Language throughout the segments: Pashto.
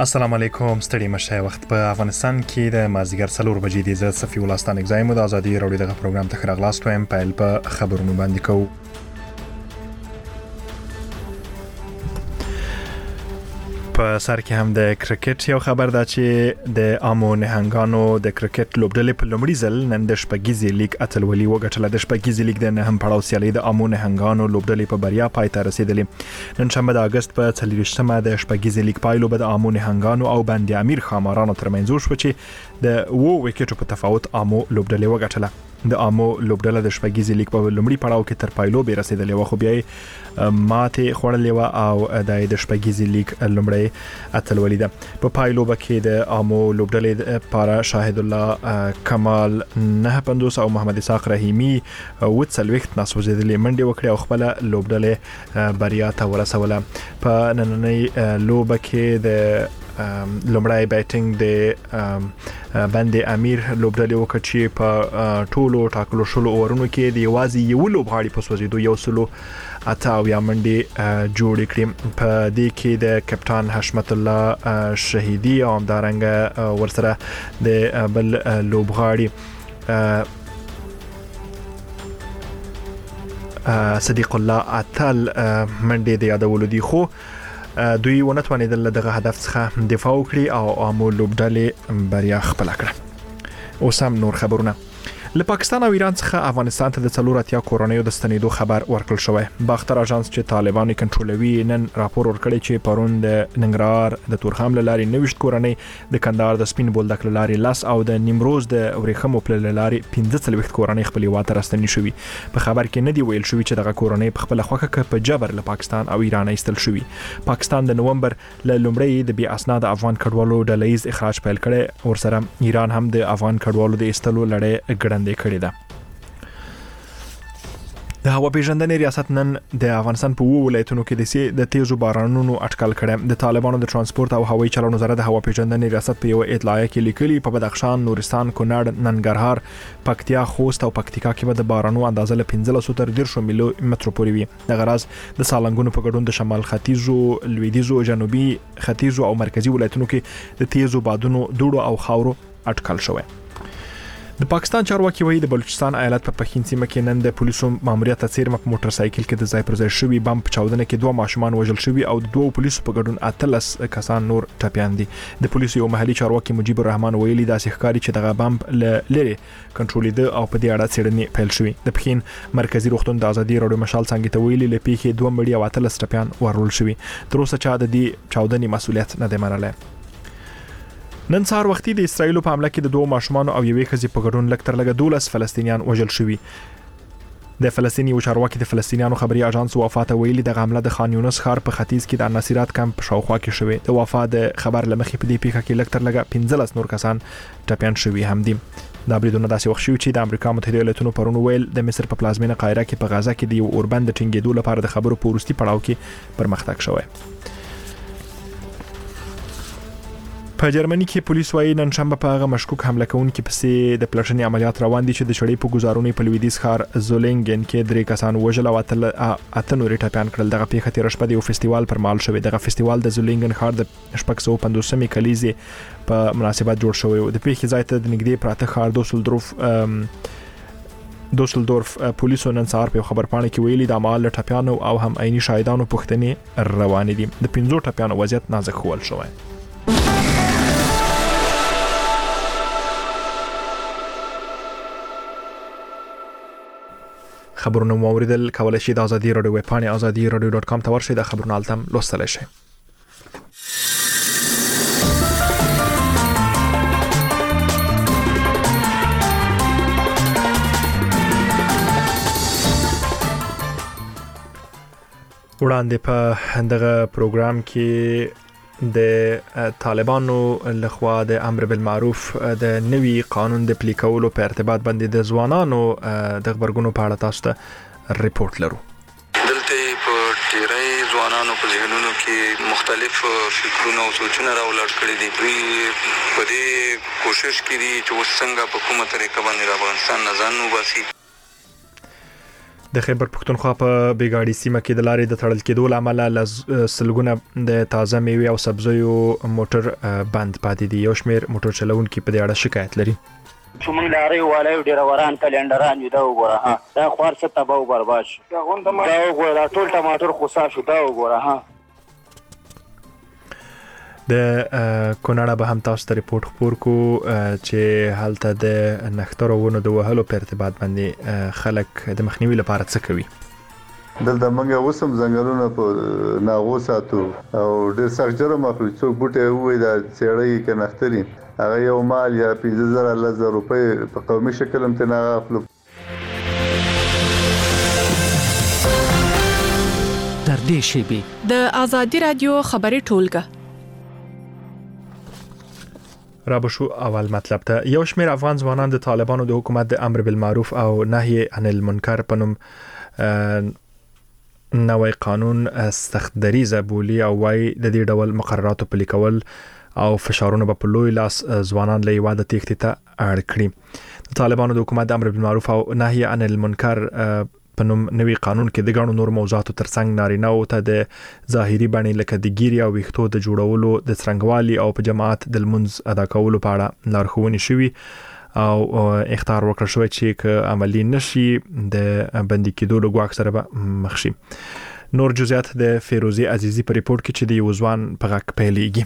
السلام علیکم ستړي مشه وخت په افغانستان کې د مازیګر 4 بجې د صفي ولستان اگزایم د ازادي راډیو دغه پروګرام ته خراغلاست وایم پایل په خبرونو باندې کوو. په سر کې هم د کرکټ یو خبر دا چې د امو نهنګانو د کرکټ لوبډلې په لومړي ځل نن د شپږیزې لیګ اتلولي وګټله. د شپږیزې لیګ د نهم پړاو سیالي د امو نهنګانو لوبډلې په بریا پای ته رسیدلې. نن شنبه د اگست په 24مه د شپږیزې لیګ پایلو به د امو نهنګانو او بند امیر خامارانو ترمنځ وشو چې د 2 وکټو په تفاوت امو لوبډلې وګټله. د امو لوبډله د شپږیزې لیګ په لومړي پړاو کې تر پایلو به رسیدلې و، خو بیا ماته خوړلې و او د شپږیزې لیګ لومړی اتلولي ده. په پایلو کې د امو لوبډلې لپاره شاهد الله کمال 950 او محمد اسحاق رحیمی وڅلوخت ناسوځېدلې منډه وکړه او خپل لوبډلې بریا ته ورسوله. په نننۍ لوبه کې د لومړی بیټینګ د بند امیر لوبډلې وکړه چې په ټولو ټاکلو شلو اورونو کې د یوازې یو لوبغاړي په سوځېدو یو سلو اته یا منډي جوړ کړي. په دې کې د کپټان حشمت الله شهیدی او همدارنګ ورسره د بل لوبغاړي صدیق الله اتل منډي د یادولو دي، خو دوی ونتوانېدل دغه هدف څخه دفاع وکړي او امو لوبډلې بریا خپل کړه. اوس هم نور خبرونه. له پاکستان او ایران څخه افغانستان ته د 4 کورنیو د ستنېدو خبر ورکړل شوی. باختر اژانس چې طالبان کنټرولوي نن راپور ورکړی چې پرون د ننګرهار د تورخم لاري 90 کورنۍ، د کندهار د سپین بولدک لاري 10 او د نیمروز د ورېخمو پل لاري 15 کورنۍ خپل واته راستنې شوې. په خبر کې نه دی ویل شوی چې دغه کورنۍ په خپل خوخه په جبر له پاکستان او ایران ایستل شوی. پاکستان د نومبر ل لومړی د بي اسناد افغان کډوالو ډلهیز اخراج پیل کړي، ورسره ایران هم د افغان کډوالو د ایستلو لړۍ ګړندې کړې ده. د هوا پیژندنې ریاست نن د افغانستان په 2 ولایتونو کې د تیزو بارانونو اټکل کړي. د طالبانو د ترانسپورت او هوایي چلونو وزارت د هوا پیژندنې ریاست په یو اطلاعیه کې لیکلي په بدخشان، نورستان، کونړ، ننګرهار، پکتیا، خوست او پکتیکا کې به د بارانونو اندازه له 15 تر 10 ملي مترو پورې وي. د غراز د سالنګونو په ګډون د شمال ختیځو، لویدیځو، جنوبي ختیځو او مرکزی ولایتونو کې د تیزو بادونو، دوړو او خاورو اټکل شوی. د پاکستان چارواکي وایي د بلوچستان ایالت په پښین سیمه کې نن د پولیسو ماموریت څیرمه په موټر سایکل کې د ځای پر ځای شوی بم په چاودنه کې 2 ماشومان وژل شوی او د 2 پولیسو په ګډون 13 کسان نور ټپيان دي. د پولیسو یو محلي چارواکي مجيب الرحمن ویلي دا ښکاری چې دغه بم لری کنټرولېده او په دې اړه څېړنې پیل شوې. د پښین مرکزی روغتون د ازادي راډیو مشال څنګه ته ویلي لپاره 2 مړي او 13 ټپيان ورول شوی. تر اوسه چا د دې چاودنې مسؤلیت نه دی منلی. نن سهار وختي د اسرایل په حمله کې د 2 ماشومان او یوې ښځې په ګډون لکتر لګه 12 فلسطینیان وژل شوي. د فلسطیني چارواکي د فلسطینیانو خبري اژانس وفات ویلي د حمله د خان یونس ښار په ختیځ کې د نصیرات کمپ شاوخوا کې شوې. د وفات د خبر لمخې په دې پیښه کې لکتر لګه 15 نور کسان ټپيان شوي هم دي. دا بریدونه داسې وخت شو چې د امریکا متحده ایالاتونو پرون ویل د مصر په پلازمینه قاهره کې په غزه کې د یو اوربند ټینګېدو لپاره د خبرو په وروستي پړاو کې پرمختګ شوی. په جرمني کې پولیس وايي نن شنبه په هغه مشکوک حمله کوونکي پسې د پلټنې عملیات روان دي چې د شړې په گزارونې په لویدیځ ښار زولنګن کې 3 کسان وژل او اته نور ټپيان کړل. دغه پیښه تیر شپه د یو فستیوال پر مهال شوې. دغه فستیوال د زولنګن ښار د 650مې کلیزې په مناسبت جوړ شوی و. د پیښې ځای ته د نږدې پراته ښار دوسلدورف پولیسو نن سهار په خبر پاڼه کې ویلي د اعمال ټپيانو او هم عیني شاهدانو پوښتنې روان دي. د 15 ټپيانو وضعیت نازک خول شوی. خبرونه موریدل کولای شي د ازادي راډیو ویب پاڼه azadi.radio.com ته ورشئ. د خبرونو التم لوستلای شئ. وړاندې په دغه پروګرام کې د طالبانو لخوا د امر بالمعروف د نوي قانون د پلي کولو په ارتباط باندې د ځوانانو د خبرګونو په اړه تاسو ته ریپورت لرو. دلته په ډیری ځوانانو په ذهنونو کې مختلف فکرونه او سوچونه راولاړ کړي دي. دوی په دې کوشش کوي چې څنګه په کومه طریقه باندې افغانستان نه ځان وباسي. د خیبر پښتونخوا په بیګاړي سیمه کې د لارې د تړل کېدو لامل سلګونه د تازه میوه او سبزیو موټر بند پاتې دي. یو شمېر موټر چلوونکي په دې اړه شکایت لري. څومره لارې والي ډیر وران کلندران یو دا وګوره ها دا خوار څه تباہ او برباد شو. دا وګوره ټول ټماټر خوسا شو. دا وګوره ها د کونړ به هم تاسو ته ریپورت خبر کو چې حالت د نخترو ونو د وهلو په ارتباط باندې خلک د مخنیوي لپاره څه کوي. دلته موږ اوسم ځنګلونه په ناغو ساتو او ډېر سخت جرم اخلو. څوک بوټي وې دا سیړې کې نختري هغه یو مال یا 50,000 روپۍ په قومي شکل هم تنه اخلو. در دې شیبه د آزادی رادیو خبري ټولګه را بشو اول مطلب ته. یو شمېر افغان ځوانان د طالبانو د حکومت د امر بالمعروف او نهي عن المنکر په نوم نوی قانون سخت دریزه بولی او وايي د دې ډول مقرراتو پلي کول او فشارونه په لوی لاس ځوانان له واده تېښتې ته اړ کړي. د طالبانو د حکومت د امر بالمعروف او نهي عن المنکر په نوم نوی قانون کې د غاڼو نور موضوعاتو ترڅنګ نارینه او ته د ظاهري بڼې لکه د ګيري او ویښتو د جوړولو د څرنګوالي او په جماعت د المنز ادا کولو په اړه لارښوونې شوي او اختیار ورکړل شوی چې عملی نشي د بندي کېدو له ګواښ سره به مخ شي. نور جزئیات د فیروزي عزیزي په ریپورت کې چې د یو ځوان په غږ پیلېږي.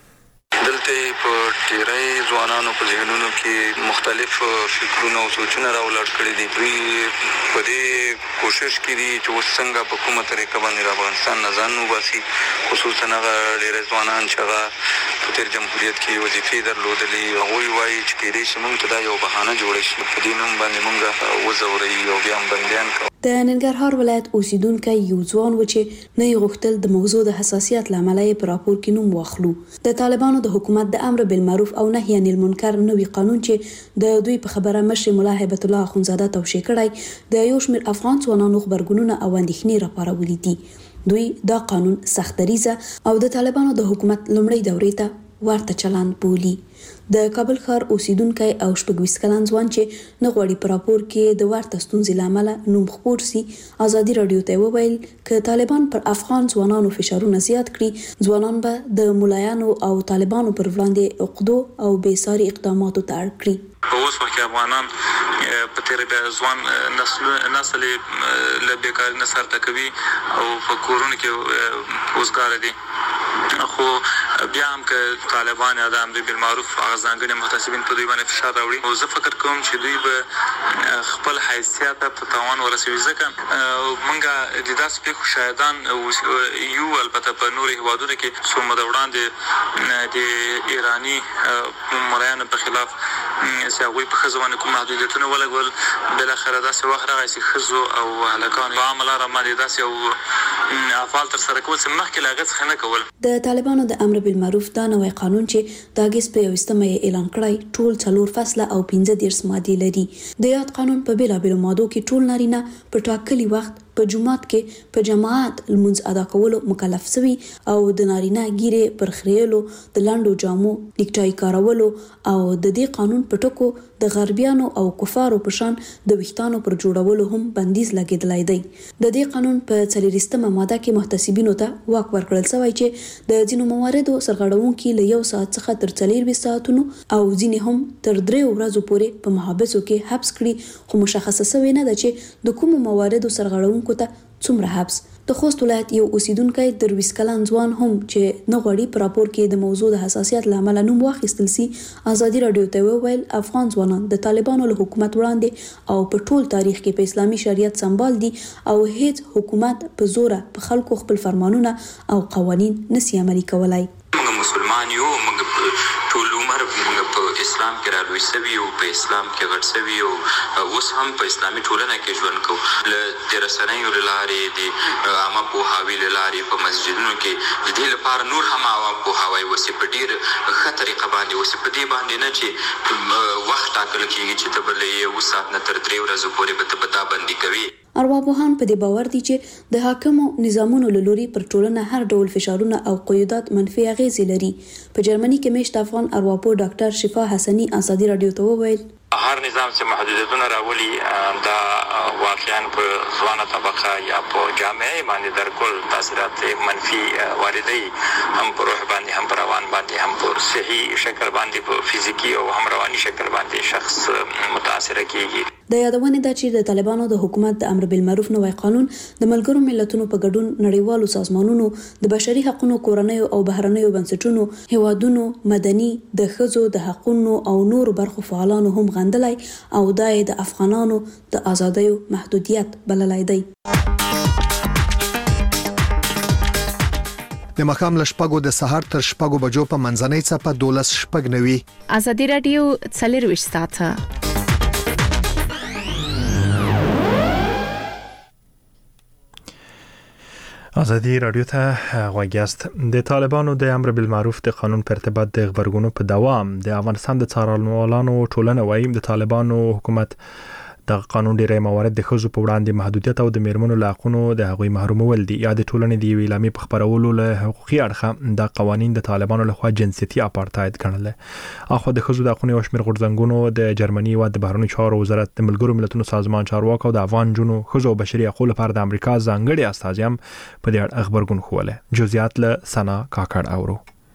دلته په ډیری ځوانانو په ذهنونو کې مختلف فکرونه او سوچونه راولاړ کړي دي. دوی په دې کوشش کوي چې څنګه په کومه طریقه باندې افغانستان نه ځان وباسي، خصوصا هغه ډیری ځوانان چې هغه په تیر جمهوریت کې وظیفې درلودلې. هغوی وایي چې کېدای شي موږ ته دا یو بهانه جوړه شي په دې نوم باندې موږ وځورئ او بیا هم بندیان کړو. د ننګرهار ولایت اوسیدونکو یو ځوان و چې نه یې غوښتل د موضوع د حساسیت لامل یې پر راپور کې نوم واخلو. د طالبانو د حکومت د امر بالمعروف او نهي عن المنکر نوی قانون چې د دوی په خبره مشر مولا هیبت الله اخونزاده توشیح کړی د یو شمېر افغان ځوانانو خبرګونونه او اندېښنې راپارولې دي. دوی دا قانون سخت دریزه او د طالبانو د حکومت لومړۍ دورې ته ورته چلند بولي. د کابل ښار اوسیدونکو او شپږویشت کلن ځوان چې نه غواړي په راپور کې د ورته ستونزې لامل نوم خپور سي آزادي رادیو ته وویل چې طالبان پر افغان ځوانانو فشارونه زیات کړي ځوانان به د مولایانو او طالبانو پر وړاندې عقدو او بې ساري اقداماتو ته اړ کړي. اوس وخت افغانان په تیر د ځوان نسل له بیکارۍ نه سر ټکوي او په کورونو کې اوسګار دي. خو بیا هم که طالبان یا د امر بالمعروف هغه ځانګړي محتسبین په دوی باندې فشار راوړي او زه فکر کوم چې دوی به خپل حیثیت په تاوان ورسوي. ځکه موږ د داسې پیښو شاهدان یو البته په نورو هیوادونو کې څو موده وړاندې د ایراني مریانو په خلاف چې هغوی په ښځو باندې کوم محدودیتونه ولګول، بالاخره داسې وخت راغی چې ښځو او هلکانو په عامه لاره باندې داسې یو افعال ترسره کول چې مخکې له هغه څخه نه کول. د طالبانو د امر بالمعروف دا نوی قانون چې د اګست په 21 اعلان کړی ټول 4 فصله او 15 ماده لري. د یاد قانون په بیلابیلو مادو کې ټول نارینه په ټاکلي وخت په جمعات کې په جماعت المنز ادا کولو مکلف شوي او د نارینه ګیره پر خریلو د لاندو جامو لیکټای کارولو او د دې قانون په ټکو د غربیانو او کفارو په شان د وښتانو پر جوړولو هم بندیز لګیدلای دی. د دې قانون په 40مه ماده کې محتسبینو ته واک ورکړل شوی چې د ځینو مواردو سرغړونکي له 1 ساعت څخه تر 24 ساعتونو او ځینې هم تر 3 ورځې پورې په محابسو کې حبس کړي. خو مشخصه شوی نه ده چې د کومو مواردو سرغړونکو ته څومره حبس. د خوست ولایت یو اوسیدونکی د 20 کلن ځوان هم چې نه غواړي په راپور کې د موضوع د حساسیت لامل نوم واخیستل سي آزادي رادیو ته وویل افغان ځوانان د طالبانو له حکومت وړاندې او په ټول تاریخ کې په اسلامي شریعت سمبال دي او هیڅ حکومت په زوره په خلکو خپل فرمانونه او قوانین نسي عملي کولای. موږ مسلمان یو، موږ ټول عمر موږ په اسلام کې رالوي سوي او په اسلام کې غټ سوي او اوس هم په اسلامي ټولنه کې ژوند کوو. له د رسنیو له لارې د عامه پوهاوي له لارې په مسجدونو کې د دې لپاره نور هم عوام پوهاوی وسي په ډېر ښه طریقه باندې وسي، په دې باندې نه چې وخت ټاکل کېږي چې ته به له 1 ساعت نه تر 3 ورځو پورې به ته دا بندي کوي. ارواپوهان په دې باور دي چې د حاکمو نظامونو له لوري پر ټولنه هر ډول فشارونه او قیودات منفي اغیزې لري. په جرمني کې میشت افغان ارواپوه ډاکټر شفا حسنی آزادي رادیو ته وویل هر نظام چې محدودیتونه راولي دا واقعا په ځوانه طبقه یا په جامعه باندې در کل تاثیرات منفي واردوي، هم په روح باندې، هم په روان باندې، هم په صحي شکل باندې، په فزیکی او هم رواني شکل باندې شخص متاثر کیږي. د یادونه ده چې د طالبانو د حکومت د امر بالمعروف نوی قانون د ملګرو ملتونو په ګډون نړیوالو سازمانونو، د بشري حقوقو، کورنیو او بهرنیو بنسټونو، هیوادونو، مدني، د ښځو د حقوقو او نورو برخو فعالانو هم غندلای او د افغانانو د ازادۍ محدودیت بللای دی. د مخام لشپګو د سحر تر شپګو بجو په منځنۍ څپه 12:09 ازادي رادیو 24 ساعته. ازادي رادیو ته غوږیاست. د طالبانو د امر بالمعروف د قانون په ارتباط د خبرګونو په دوام د افغانستان د څارنوالانو ټولنه وايي د طالبانو حکومت د قانون ډیری موارد د ښځو په وړاندې محدودیت او د میرمنو له حقوقو د هغوی محرومول دي یا د ټولنې د ویلامي په خبرولو له حقوقي اړخه د قوانين د طالبانو لخوا جنسيتي اپارټاید ګڼل. اخو د ښځو د حقوقو او شمیر غورځنګونو د جرمني او د بهرنی چارو وزارت د ملګرو ملتونو سازمان چارواکو د افغان جنو ښځو او بشري حقوقو لپاره د امریکا ځانګړي استازیم په دې اړه خبرګون خوله. جزئیات له سنا کاکړ اورو.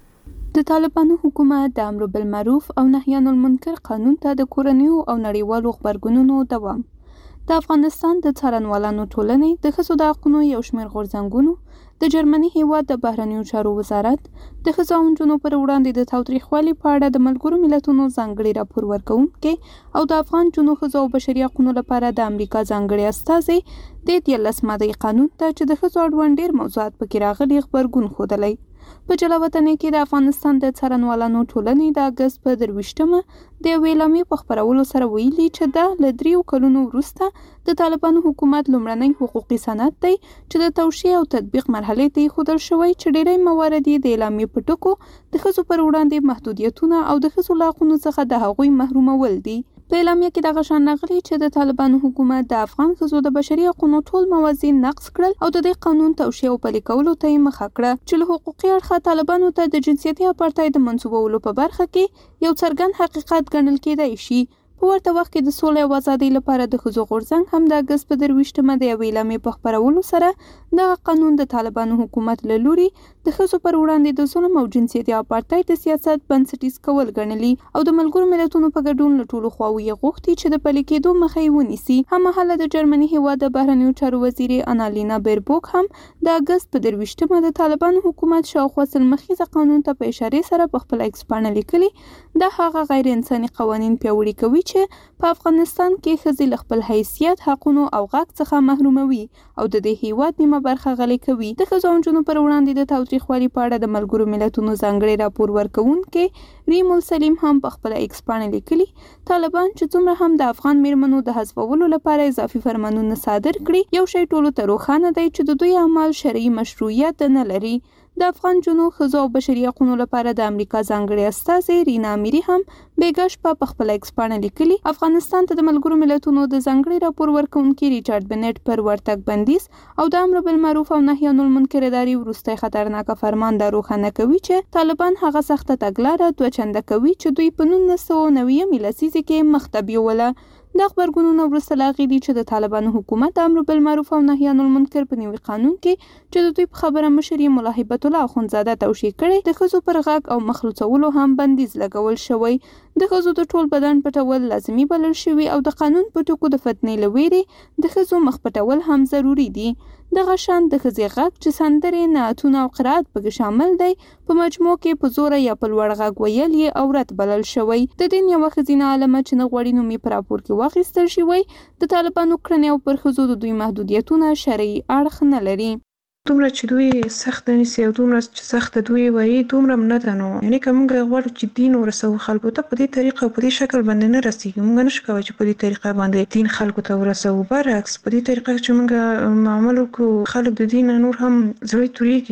د طالبانو حکومت د امر بالمعروف او نهي عن المنکر قانون ته د کورنیو او نړیوالو خبرګونونو دوام. د افغانستان د څارنوالانو ټولنې د ښځو د حقوقو یو شمېر غورځنګونو، د جرمني هیواد د بهرنیو چارو وزارت د ښځو او نجونو پر وړاندې د تاوتریخوالي په اړه د ملګرو ملتونو ځانګړي راپور ورکوونکي او د افغان جنو ښځو او بشري حقوقو لپاره د امریکا ځانګړي استازي د 13 مادې قانون ته چې د ښځو اړوند ډېر موضوعات پکې راغلي خبرګون ښودلی. په جلاوطن کې د افغانستان د څارنوالانو ټولنې د اگست په 23مه د ویلامي په خبرولو سره ویلي چې دا له 3 کلونو وروسته د طالبانو حکومت لومړنی حقوقي سند دی چې د توشیح او تطبیق مرحله ته خودل شوی چې ډېری موارد د اعلامیې په ټکو د ښځو پر وړاندې محدودیتونه او د ښځو له حقوقو څخه د هغوی محرومول دي. په اعلامیه کې دغه شان راغلي چې د طالبانو حکومت د افغان ښځو د بشري حقوقو ټول موازین نقض کړل او د دې قانون توشیح او پلي کولو ته یې مخه کړه چې له حقوقي اړخه طالبانو ته د جنسيتي اپارټاید منسوبولو په برخه کې یو څرګند حقیقت ګڼل کېدای شي. په ورته وخت کې د سولې او ازادۍ لپاره د ښځو غورځنګ هم د اگست په 23مه د اعلامیې په خبرولو سره دغه قانون د طالبانو حکومت له لوري د ښځو پر وړاندې د ظلم او جنسيتي اپارټاید د سیاست بنسټیز کول ګڼلي او د ملګرو ملتونو په ګډون له ټولو خواوو یې غوښتي چې د پلي کېدو مخه یې ونیسي. هممهاله د جرمني هیواد د بهرنیو چارو وزیر انالینا بیربوک هم د اگست په 23مه د طالبانو حکومت شاوخوا سلمخیزه قانون ته په اشاره سره په خپل ایکس پاڼه لیکلي دا هغه غیر انساني قوانین پیاوړي کوي چې په افغانستان کې ښځې له خپل حیثیت، حقوقو او حق څخه محروموي او د دې هیواد نیمه برخه غلې کوي. د ښځو او نجونو پر وړاندې د تاوتریخوالي په اړه د ملګرو ملتونو ځانګړي راپور ورکوونکي ریم السلیم هم په خپل ایکس پاڼه لیکلي طالبان چې څومره هم د افغان میرمنو د حذفولو لپاره اضافي فرمانونه صادر کړي یو شی ټولو ته روښانه دی چې د دوی اعمال شرعي مشروعیت نه لري. د افغان جنو ښځو او بشري حقوقو لپاره د امریکا ځانګړي استازي رینا امیری هم بیګا شپه په خپل ایکس پاڼه لیکلي افغانستان ته د ملګرو ملتونو د ځانګړي راپور ورکوونکي ریچارډ بنټ پر ورتګ بندیز او د امر بالمعروف او نهي عن المنکر ادارې وروستی خطرناکه فرمان دا روښانه کوي چې طالبان هغه سخته تګلاره دوچنده کوي چې دوی په 1990 لسیزه کې مخ ته بیوله. د خبرګونونو وروسته لاغې دي چې د طالبانو حکومت د امر بالمعروف او نهي عن المنکر په نوي قانون کې چې د دوی په خبره مشر ملا هیبت الله اخونزاده توشیح کړي د ښځو پر غږ او مخلوڅولو هم بندیز لګول شوی. د ښځو د ټول بدن پټول لازمي بلل شوی او د قانون په ټکو د فتنې لويري د ښځو مخ پټول هم ضروری دي. دغه شان د ښځې غږ چې سندرې، نعتونه او قرائت پکې شامل دی په مجموع کې په زوره یا په لوړ غږ ویل یې عورت بلل شوی. د دین یوه ښځینه عالمه چې نه غواړي نوم یې په راپور کې واخیستل شي وایي د طالبانو کړنې او پر ښځو د دوی محدودیتونه شرعي اړخ نه لري. دومره چې دوی سخت نیسي او دومره چې سخت دوی وایي دومره نه ده نو یعنی که موږ غواړو چې دین ورسوو خلکو ته په دې طریقه او په دې شکل باندې نه رسیږي. موږ نشو کولی چې په دې طریقه باندې دین خلکو ته ورسوو. برعکس په دې طریقه چې موږ معامل وکړو خلک د دین نور هم زړه توریږي.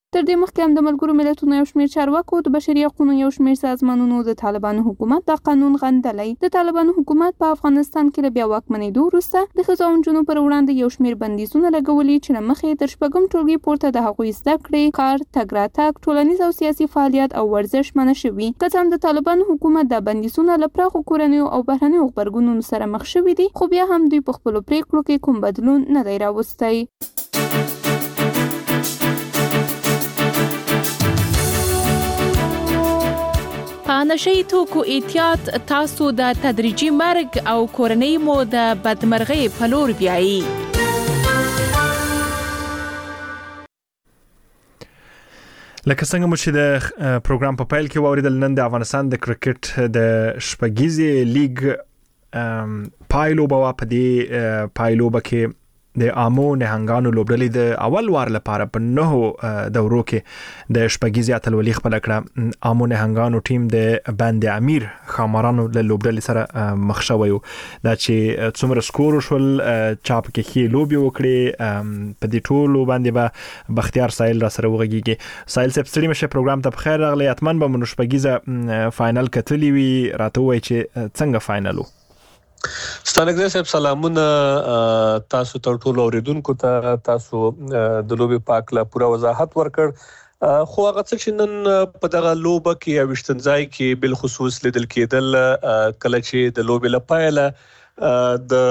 تر دې مخکې هم د ملګرو ملتونو یو شمېر چارواکو د بشري حقوقو یو شمېر سازمانونو د طالبانو حکومت د قانون غندلی. د طالبانو حکومت په افغانستان کې له بیا واکمنېدو وروسته د ښځو او نجونو پر وړاندې یو شمېر بندیزونه لګولي چې له مخې تر شپږم ټولګي پورته د هغوی زده کړې، کار، تګ راتګ، ټولنیز او سیاسي فعالیت او ورزش منع شوي. که څه هم د طالبانو حکومت د بندیزونه له پراخو کورنیو او بهرنیو غبرګونونو سره مخ شوي دي، خو بیا هم دوی په خپلو پریکړو کې کوم بدلون نه دی راوستی. په نشي توکو احتیاط تاسو د تدریجي مرګ او کورنۍ مو د بدمرغۍ په لور بیایي. لکه څنګه مو چې د پروګرام په پیل کې واوریدل، نن د افغانستان د کرکټ د شپږیزې لیګ پایلوبه په دې پایلوبه کې د آمو نهنګانو لوبډلې د اول وار لپاره په 9 دورو کې د شپږیزې اتلولي خپل کړه. آمو نهنګانو ټیم د بند امیر خامارانو له لوبډلې سره مخ شوی و. دا چې څومره سکور شول، چاپ کې خې لوبي وکړي، په دې ټولو باندې به بختیار سایل را سره وغږیږي. سایل صاحب ستړي مشه، پروګرام ته بخیر راغلی. اتمن به مونږ شپږیزه فائنل کتلی وی، راته وای چې څنګه فائنل وو؟ ستانګزه صاحب سلامونه تاسو ته ټول اوریدونکو ته. تاسو د لوبي پاک لا پوره وضاحت ورکړ، خو هغه څه چې نن په دغه لوبه کې یا وشتنځای کې بل خصوص لیدل کېدل کله چې د لوبي لپاره د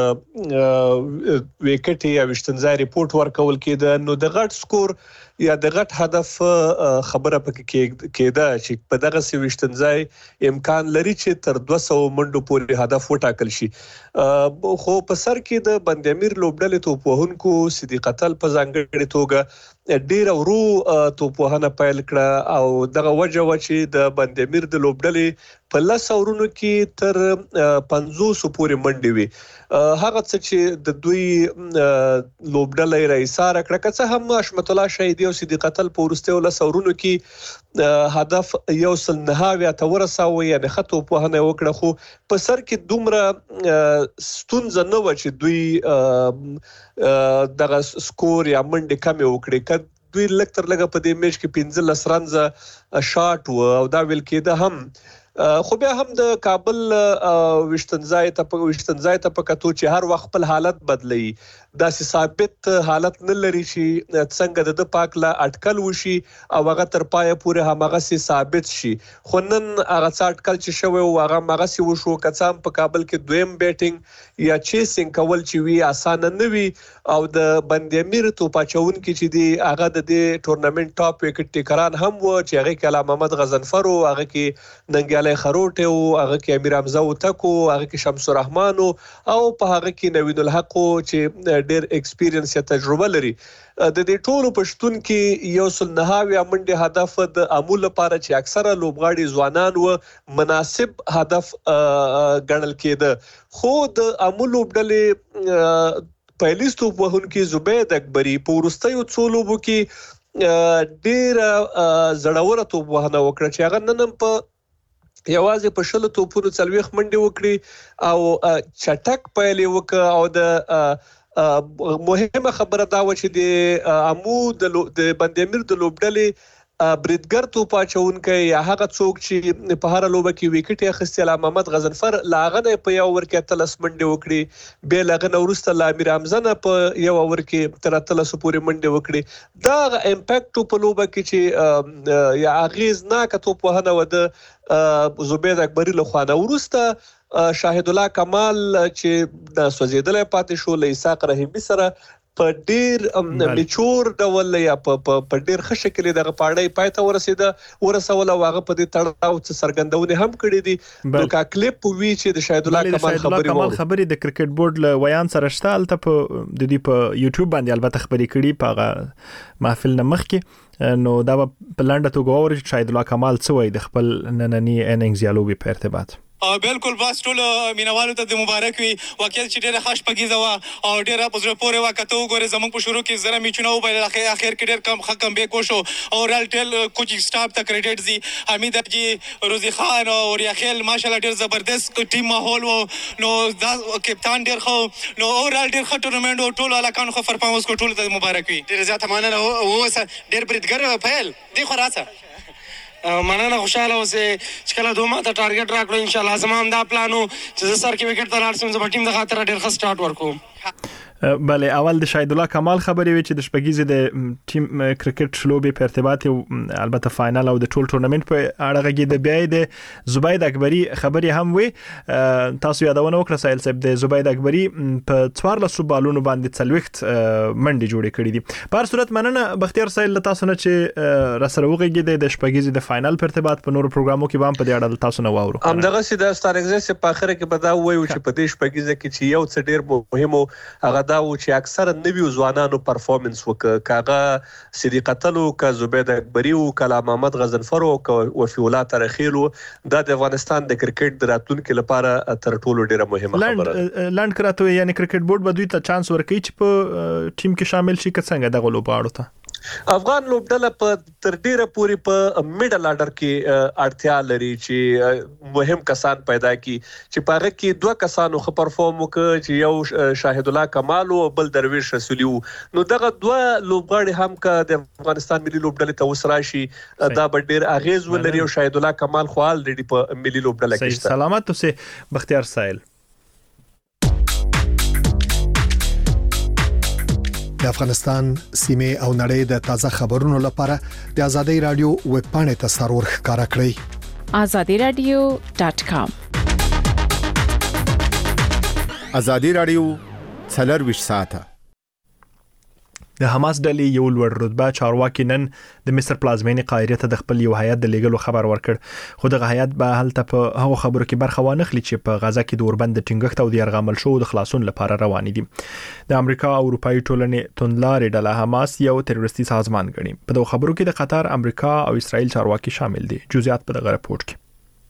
وکټ یا وشتنځای ریپورت ورکول کېده، نو د غټ سکور یا د غټ هدف خبره پکې کېده چې په دغه وشتنځای امکان لري چې تر 200 منډو پورې هدف وټاکل شي. خو په سر کې د بند امیر لوبډلې توپوهونکو صدیق قتل په ځانګړي توګه ډیر ورو توپوهنه پیل کړه او دغه وجه و چې د بند امیر د لوبډلې په 10 اورونو کې تر 500 پورې منډې وي. هغه څه چې د دوی لوبډلې رئیساره کړه، که څه هم حشمت الله شهیدی او صدیق قتل په ورستیو 10 اورونو کې هدف یو سل نهاوی ته ورساوه، یعنی خطو په هنه وکړه، خو په سر کې دومره ستونزه نه و چې دوی دغه سکور یا منډه کم وکړي. دوی لکتر لګه په دې میچ کې 15 رنز شاټ و او دا ویل کېده هم، خو بیا هم د کابل وشتنځای ته په کتو چې هر وخت خپل حالت بدلی، داسې ثابت حالت نه لري چې څنګه د پاک لا اټکل وشي او هغه تر پایه پورې همغه سي ثابت شي. خو نن هغه اټکل چې شوی او هغه هغه سي وشو، کڅام په کابل کې دویم بیټینګ یا چیسینګ کول چې وی اسانه نه وي او د بند امیر توپاچون کې چې دی هغه د دې ټورنمنت ټاپ وکټ ټیکران هم و چې هغه کې علامه محمد غزنفر او هغه کې ننګیاله خروټ او هغه کې امیر حمزه وتکو، هغه کې شمس الرحمن او په هغه کې نوید الحق چې ډېر ایکسپیرینس یا تجربه لري. د دې ټولو پښتون کې یو سل نهاوی منډه هدف د امول لپاره چې اکثره لوبغاړي ځوانان و مناسب هدف ګڼل کېده. خو د امول لوبډلې پایلیستو په هون کې زبید اکبری په ورستیو څو لوبو کې ډېر زړوره توپوهنه وکړه چې هغه نن په یوازې په شلو توپونو 40 منډه وکړي او چټک پیلې وکړه. او د مهمه خبره دا و چې د امو د بند امیر د لوبډلې بریدګر توپاچونکو یا هغه څوک چې په هر لوبه کې وکټ اخیستي علامه محمد غزنفر لاغه په یو ور کې 13 منډه وکړي، به لاغه ورسته امیر حمزه په یو ور کې تر 13 پورې منډه وکړي. دا امپاکټ په لوبه کې چې یا اغیز نه کتو په هنه و د زبید اکبری له خوانه ورسته شاهد الله کمال چې د سوځیدل پاتې شو له اسحاق رحیمی سره په ډیر میچور ډول یا په ډیر ښه شکل دغه پاړې پاتې ورسول او هغه په دې تړاو څه سرګندونه هم کړې دي. نو کا کلیپ وی چې د شاهد الله خبرې د کرکټ بورډ له ویان سره شتال ته په د دې په یوټیوب باندې البته خبرې کړي په محفل نه مخکې، نو دا په لنډه توګه ور شاهد الله کمال څه وایي د خپل نننی اننګز یا لوبي په ارتباط. بالکل بس ټول مینوالو ته د مبارک وي واقعا چې ډېره ښه شپږیزه وه او ډېره په زړه پورې وه که ته وګورې زموږ په شروع کې زره میچونه وبایل اخر کې ډېر کم ښه کمبیک وشو او رال ټیل کوچینګ سټاف ته کریډټ ځي حمید حاجي روزي خان او ریاخیل ماشاءالله ډېر زبردست ټیم ماحول و نو دا کپتان ډېر ښه نو اورال ډېر ښه ټورنمنټ و ټولو هلکانو ښه پرفارمنس کو ټولو ته مبارک وي ډېره زیاته مننه اوس ډېر بریدګر پیل دی خو راځه مننه خوشاله اوسې چې کله دوه ماته ټارګټ راکړو انشاءالله زما هم دا پلان و چې زه سر کې وکټ ته لاړ شم زه به ټیم د خاطره ډېر ښه سټارټ ورکوم بله اول د شاهد الله کمال خبرې وي چې د شپږیزې د ټیم کرکټ لوبې په ارتباط البته فائنل او د ټول ټورنمنت په اړه غږی د بیا د زبید اکبری خبرې هم وي تاسو یادونه وکړه سایل صاحب د زبید اکبری په 14 بالونو باندې څلويخت منډي جوړې کړې دي په هر صورت مننه بختیار سایل تاسو نه چې راسره وغږی د شپږیزې د فائنل په ارتباط په نورو پروګرامو کې هم په دې اړه تاسو نه واورو هم دغه سي د ستارګزه په اخر کې پدا وایو چې په دې شپږیزه کې چې یو څه ډیر مهم هغه دا و چې اکثر نوی ځوانانو پرفورمنس وکړه صدیقتلو کا زبید اکبری او کلام محمد غزنفر او وفي الله ترخیلو د افغانستان د کرکټ د راتلونکو لپاره تر ټولو ډیره مهمه خبره لاند کراته یعنی کرکټ بورډ به دوی ته چانس ورکړي چې په ټیم کې شامل شي که څنګه دغه لوبغاړو ته افغان لوبډله په تر ډیره پوری په میډل اډر کې اړتیا لري چې مهم کسان پیدا کی چې پاره کې دوه کسانو خو پرفورم وکړي چې یو شاهد الله کمال او بل درویش رسولی نو دغه دوه لوبغاړي هم کا د افغانستان ملي لوبډله ته وسراشي دا ډیر اغیز ولري او شاهد الله کمال خو الریډي په ملي لوبډله کې شته سلامت اوسه بختیار سایل د افغانستان سیمه او نړۍ د تازه خبرونو لپاره د ازادي رادیو ویب پاڼې ته سرور ښکارا کړئ azadiradio.com ازادي رادیو 24 ساعته د حماس ډلې یو لوړ رتبه چارواکي نن د مصر پلازمینې قاهره ته د خپل یو هیئت د لیګلو خبر ورکړ خو دغه هیئت به هلته په هغه خبرو کې برخه وانخلي چې په غزا کې د اوربند د ټینګښت او د يرغمل شو د خلاصون لپاره روان دي د امریکا او اروپאי ټولنې توندلارې ډله حماس یو تروریستي سازمان ګڼي په دغه خبرو کې د قطر امریکا او اسرائیل چارواکي شامل دي جزئیات په دغه راپورټ کې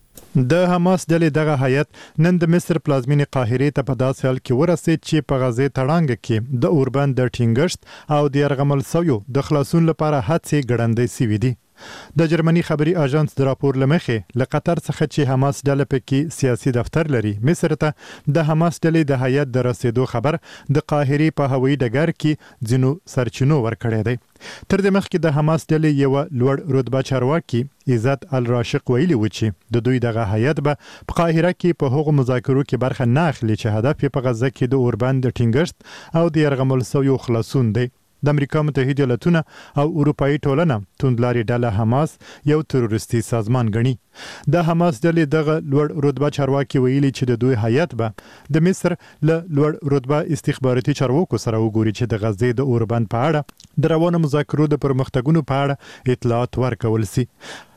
د حماس ډلې دغه هیئت نن د مصر پلازمینې قاهره ته په داسې حال کې ورسید چې په غزې تړانګ کې د اوربند د ټینګښت او د يرغمل سویو د خلاصون لپاره هڅې ګړندې سوي دي د جرمني خبري اژانس د راپور لمخې له قطر څخه چې حماس ډله پکې سیاسي دفتر لري مصر ته د حماس ډلې د هیئت د رسیدو خبر د قاهره په هوایي ډګر کې ځینو سرچینو ورکړی دی تر دې مخکې د حماس ډلې یو لوړ رتبه چارواکي عزت الراشق ویلي و چې د دوی دغه هیئت به په قاهره کې په هغو مذاکرو کې برخه نه اخلي چې هدف په غزه کې د اوربند د ټینګښت او د يرغمل سویو خلاصون دی د امریکا متحده ایالاتونه او اروپאי ټولنه توندلاري ډله حماس یو تروریستي سازمان ګڼي د حماس ډلې دغه لوړ رتبه چارواکي ویلي چې د دوی هیئت به د مصر له لوړ رتبه استخباراتي چارواکو سره وګوري چې د غزې د اوربند په اړه د روانو مذاکرو د پرمختګونو په اړه اطلاعات ورکول سي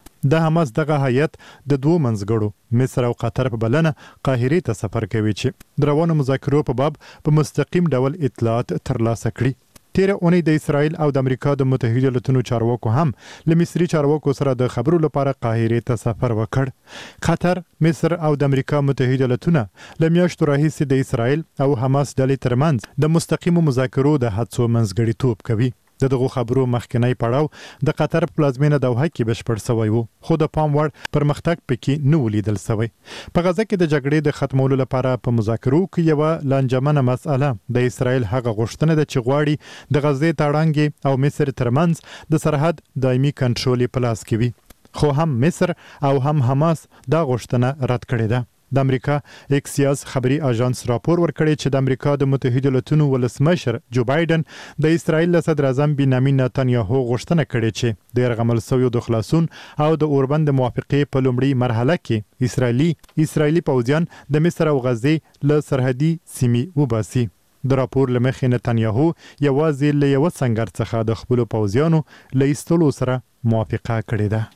د حماس دغه هیئت د دوه منځګړو مصر او قطر په بلنه قاهره ته سفر کوي چې د روانو مذاکرو په باب په مستقیم ډول اطلاعات ترلاسه کړي تیر اونۍ د اسرائیل او د امریکا د متحده ایالاتونو چارواکو هم له مصري چارواکو سره د خبرو لپاره قاهره ته سفر وکړ قطر مصر او د امریکا متحده ایالاتونه له میاشتو راهیسې د اسرائیل او حماس ډلې ترمنځ د مستقیمو مذاکرو د هڅو منځګړیتوب کوي دغه خبرو مخکنی پړاو د قطر پلازمینه دوحه کې بشپړ شوی وو خو د پام وړ پرمختګ پکې نه ولیدل شوی په غزه کې د جګړې د ختمولو لپاره په مذاکرو کې یو لانجمنه مسأله د اسرائیل هغه غوښتنه ده چې غواړي د غزې تړانګ او مصر ترمنځ د سرحد دایمي کنټرول په لاس کې وي خو هم مصر او هم حماس دا غوښتنه رد کړې ده د امریکا اکسیاس خبري اژانس راپور ورکړی چې د امریکا د متحده ایالاتونو ولسمشر جو بایدن د اسرائیل له صدر اعظم بنیامین نتنیاهو غوښتنه کړې چې د يرغمل سویو د خلاصون او د اوربند موافقې په لومړي مرحله کې اسرائیلي پوځیان د مصر او غزې له سرحدي سیمې وباسي د راپور لمخې نتنیاهو یوازې له یو سنگر څخه د خپل پوځیانو له ایستلو سره موافقه کړې ده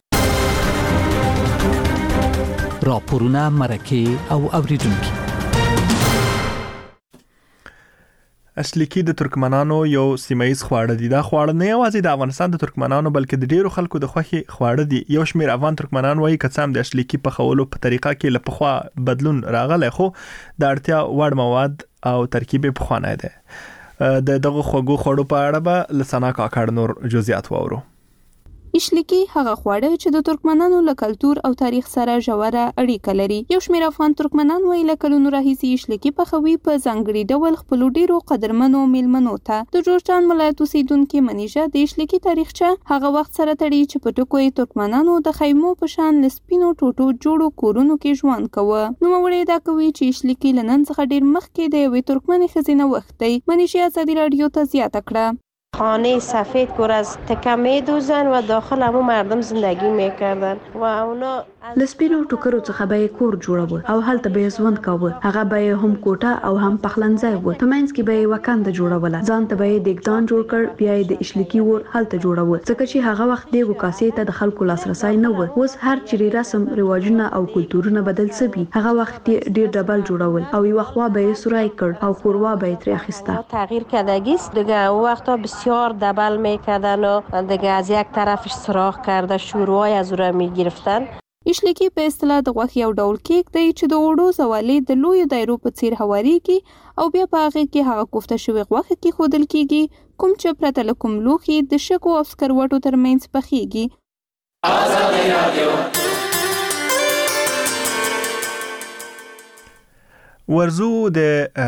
راپورونه مرکه او اوریدونکو اشلیکی د ترکمنانو یو سیمایي خواړه دي. دا خواړه نه یوازې د افغانستان د ترکمنانو بلکې د ډیرو خلکو د خوښي خواړه دي. یو شمېر افغان ترکمنان وایي کڅام د اشلیکی په خولو په طریقه کې له پخوا بدلون راغلی، خو د اړتیا وړ مواد او ترکیب په خوانه ده. د دغه خوږو خوړو په اړه به لسانا کاکړ نور جزئیات وورو. اشلیکی هغه خواړه چې د ترکمنانو له کلتور او تاریخ سره ژوره اړیکه لري. یو شمېر افغان ترکمنان وایي له کلونو راهیسې اشلیکی پخوي په ځانګړي ډول خپلو ډیرو قدرمنو میلمنو ته. د جوړجان ولایت اوسیدونکې منیژه د اشلیکی تاریخچه هغه وخت سره تړي چې په ټکو یې ترکمنانو د خیمو په شان له سپینو ټوټو جوړو کورونو کې ژوند کوه. نوموړی دا کوي چې اشلیکی له نن څخه ډیر مخکې د یوې ترکمنې ښځې نه وخت دی. منیژه ازادي رادیو ته زیاته کړه. خانه سفید پر از تکه میدوزن و داخل همو مردم زندگی میکردن و اونا لسپینو ټوکرو څخه به کور جوړاوه او هلته به ژوند کاوه. هغه به هم کوټه او هم پخلنځای و. په منځ کې به وکانده جوړوله. ځان ته به دګدان جوړ کړ، بیا د اشلیکی ور هلته جوړاوه. ځکه چې هغه وخت د وکاسې ته د خلکو لاسرسي نه و. اوس هر چیرې رسم رواجونه او کلتورونه بدل سوي. هغه وخت ډیر ډبل جوړول او یو خوا به سورای کړ او خوروا به تر اخیسته. تغییر کردگی است دیگه. اون وقتا بسیار دبل میکردن و دیگه از یک طرفش سراخ کرده شورای از اون میگرفتن. اشلیکی په اصطلاح د غوښې یو ډول کیک دی چې د وړو زوالې د لویو دایرو په څیر هواریږي او بیا په هغه کې هغه کوفته شوی غوښه کې خودل کیږي کوم چې پرته له کوم لوښي د شګو او سکروټو ترمنځ پخیږي. ازادي رادیو ورزو د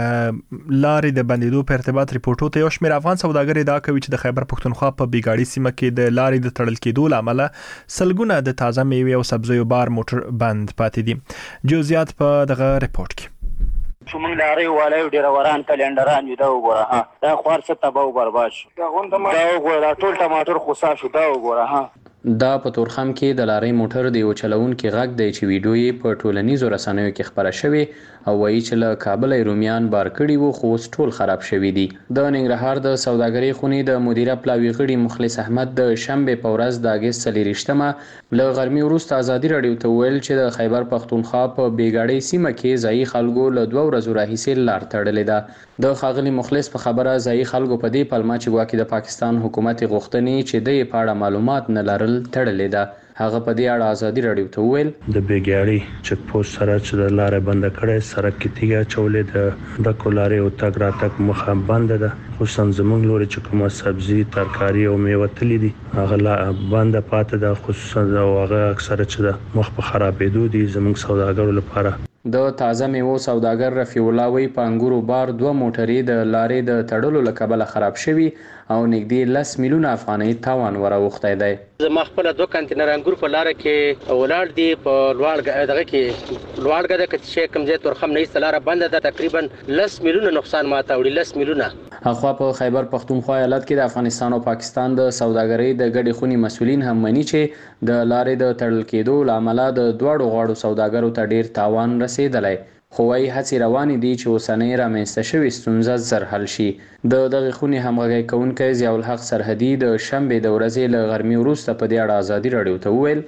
لارې د بندیدو په ارتباط ریپورتو ته یو شمېر افغان سوداګر ادعا کوي چې د خیبر پښتونخوا په بیګاړي سیمه کې د لارې د تړل کېدو له امله سلګونه د تازه میوې او سبزیو بار موټر بند پاتې دي. جزئیات په دغه ریپورت کې. شومنګ لارې والي ډیروران کلندران یو دا وګوره ها. دا خوار څه تباہ او برباد شو. دا وګوره ټول ټماټر خوسا شو. دا وګوره ها. دا په تورخم کې د لارې موټر د یو چلوونکي غږ دی چې ویډیو یې په ټولنیزو رسنیو کې خپره شوې او وایي چې له کابل رومیان بار کړي وو خو اوس ټول خراب شوي دي. د ننګرهار د سوداګرۍ خونې د مدیره پلاوي غړي مخلص احمد د شنبې په ورځ د اګست 23 له غرمې وروسته ازادي رادیو ته ویل چې د خیبر پښتونخوا په بیګاړي سیمه کې ځایي خلکو له 2 ورځو راهیسې لار تړلې ده. د ښاغلي مخلص په خبره ځایي خلکو په دې پلمه چې ګواکې د پاکستان حکومت غوښتنې چې د په اړه معلومات نه لرل تړلې ده. هغه په دې اړه ازادي رادیو ته ویل د بیګاړي چک پوسټ سره چې د لارې بند کړي سړک کې تیګه چولې د کولاري او تګ راتګ مخه بند ده. خصوصا زمونږ لوري چې کومه سبزي ترکاری او میوه تللی دي هغه بند پاتې ده. خصوصا هغه اکثره چې د مخ په خرابېدو دي زمونږ سوداګرو لپاره. د تازه میوو سوداګر رفیع الله وی په انګورو بار 2 موټرې د لارې د تړلو له کبله خراب شوي او نږدې 10 میلیونه افغانۍ تاوان وراوښتی دی. زما خپل 2 کنټینر انګور په لار کې ولاړ دي په لوړ دغه کې لوړ غده چې کوم ځای تورخم نه ایستلاره بند ده. تقریبا 10 میلیونه نقصان ماته وړي. 10 میلیونه. اخوا په خیبر پښتونخوا ایالت کې د افغانستان او پاکستان د سوداګرۍ د ګډې خونې مسولین هم مني چې د لارې د تړل کېدو له امله د دواړو غاړو سوداګرو ته ډیر تاوان رسیدلی. خو وايي هڅې روانې دي چې اوسنۍ رامنځته شوې ستونزه زر حل شي. د دغه خونې همغږی کوونکی ضیاء الحق سرحدي د شنبې د ورځې له غرمې وروسته په دې اړه ازادي رادیو ته وویل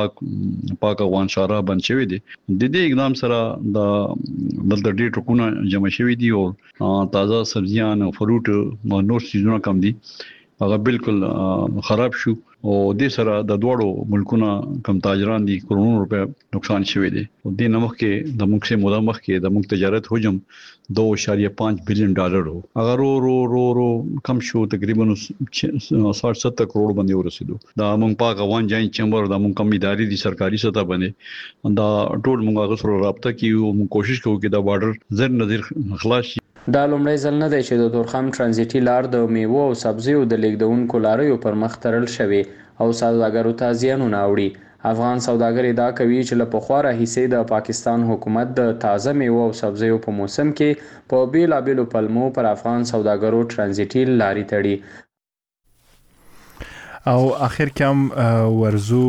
پاک افغان شورا بند شوی دي. د دې اقدام سره د دلته ډېر ټکونه جمع شوي دي او تازه سبزیان او فروټ نور سیزونه کم دي هغه بالکل خراب شو او د سره د دوړو ملکونو کم تاجران دي کروڑونو روپے نقصان شوی دی. د نمخ کې د ملک سه مدامخ کې د ملک تجارت حجم 2.5 بلین ډالر هو. اگر رو کم شو تقریبا 60-70 کروڑ باندې ورسېدو. دا موږ پاک افغان جاین چمبر د موږ کم ادارې دي سرکاري سطح باندې دا ټول موږ هغه سره رابطه کیو موږ کوشش کوو چې دا بارډر زر نظر خلاص شي. دا لومړی ځل نه دی چې د تورخم ترانزیټي لار د میوو او سبزیو د لیږدونکو لاریو پر مخ تړل شوی او سوداګرو ته زیانونه اوړي. افغان سوداګر ادعا کوي چې له پخوا راهیسې د پاکستان حکومت د تازه میوو او سبزیو په موسم کې په بیلابیلو پلمو پر افغان سوداګرو ترانزیټي لاري تړي. او اخر کم ورزو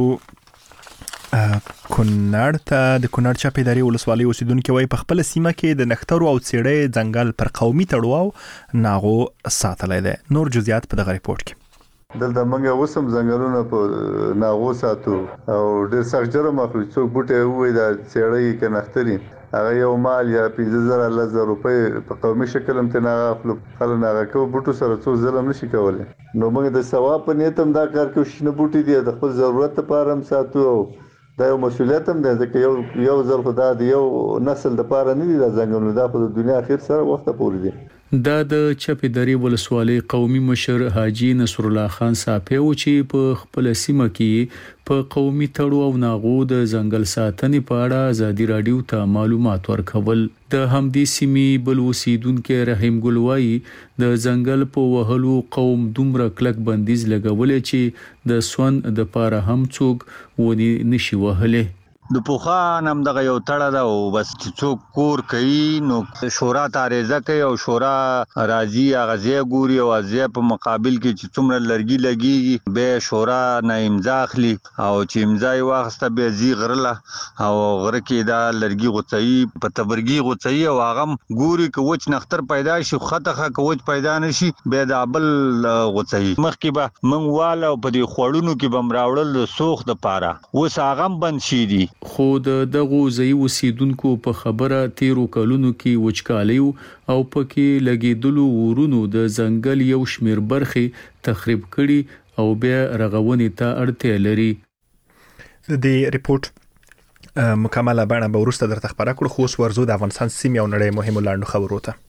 کونړ ته د کونړ چاپیداري ولسوالۍ اوسیدونکو وایي په خپل سیمه کې د نخترو او څېړې ځنګل پر قومي تړاو ناغو ساتلای دی. نور جزئیات په دغه ریپورت کې. دلته موږ اوسم ځنګلونه په ناغو ساتو او ډېر سخت جرم اخلو. څوک بوټي وای دا څېړې کې نختري هغه یو مال یا 15000 روپۍ په قومي شکل هم تنه غفل خلک هغه کو بوټو سره څو ظلم نشي کولای. نو موږ د ثواب په نیت هم دا کار کوو چې نه بوټي دي د خپل ضرورت لپاره هم ساتو. دا یو مسولیت هم دی ځکه یو ځل خو دا د یو نسل لپاره نه دي دا ځنګلونه دا په دنیا اخر سره وخت پورې دي. دا د چپې درې ولسوالۍ قومي مشر حاجی نصر الله خان صاحب چې په خپل سیمه کې په قومي تړو او ناغو د ځنګل ساتنې په اړه ازادي رادیو ته معلومات ورکول. د همدې سیمې بل اوسیدونکو رحیم ګل وایي د ځنګل په وهلو قوم دومره کلک بندیز لګولې چې د سون د پاره هم څوک ونی نشي وهله. د پوخان هم دغه یو تړه ده او بس څوک کور کوي نو شورا تاریزه کوي او شورا راځي غزي ګوري او غزي په مقابل کې چې څومره لرګي لګي به شورا نه امضا اخلي او چې امضا یې واخسته به زی غرله او غره کې دا لرګي غوڅي په تبرګي غوڅي او هغه ګوري کوچ نختر پیدا شي خطه کوچ پیدا نشي به د ابل غوڅي مخکې به منواله په دې خوړونو کې بم راوړل سوخ د پاره وس هغه بند شي دي. خو دغه ځای وسیدونکو په خبره تیرو کلونو کې وچکالیو او پکې لګیدلو ورونو د ځنګل یو شمیر برخې تخریب کړي او بیا رغونې ته اړتیا لري. د دې ریپورت مکمله بڼه به وروسته درته خبره کړو. خو اوس ورزو د افغانستان سیمې او نړۍ مهمو لاندو خبرو ته.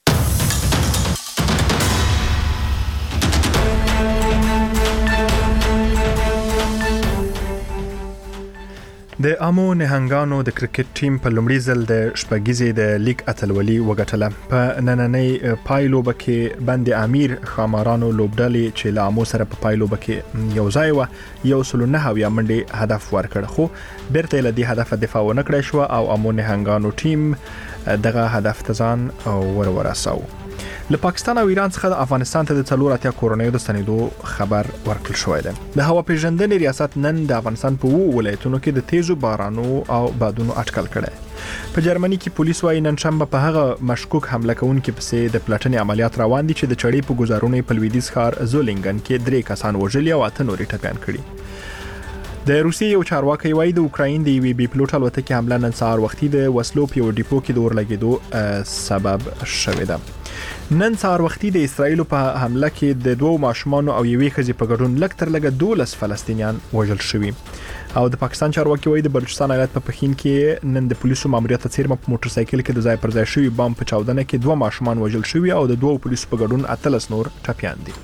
د امو نهنګانو د کرکټ ټیم په لومړي ځل د شپږیزې د لیګ اتلولي وګټله. په نننۍ پایلوبه کې بند امیر خامارانو لوبډلې چې له امو سره په پایلوبه کې یو ځای و 109 منډې هدف ورکړ خو بیرته له دې هدف دفاع ونکړای شو او امو نهنګانو ټیم دغه هدف ته ځان ورساو. له پاکستان او ایران څخه د افغانستان ته د 4 کورونیو د ستنېدو خبر ورکړل شوی دی. د هوا پیژندنې ریاست نن د افغانستان په ولایتونو کې د تیزو بارانو او بادونو اټکل کړي. په جرمني کې پولیس وايي نن شنبه په هغه مشکوک حمله کوونکو پسې د پلټنې عملیات روان دي چې د چړې په گزارونې په لویدیځ ښار زولینګن کې 3 کسان وژلي او 8 نور ټپيان کړي. د روسیې یو چارواکي وايي د اوکراین د وی بي پلوټ الوتکې حمله نن سهار وختي د وسلو په ډیپو کې د ورلګېدو سبب شوې ده. نن سهار وختي د اسرایل په حمله کې د 2 ماشومان او یوې ښځې په ګډون لږ تر لږه 12 فلسطینیان وژل شوي. او د پاکستان چارواکي وايي د بلوچستان ایالت په پخین کې نن د پولیسو ماموریت څیرمه په موټر سایکل کې د ځای پر ځای شوی بم په چاودنه کې 2 ماشومان وژل شوي او د 2 پولیسو په ګډون 13 نور ټپيان دي.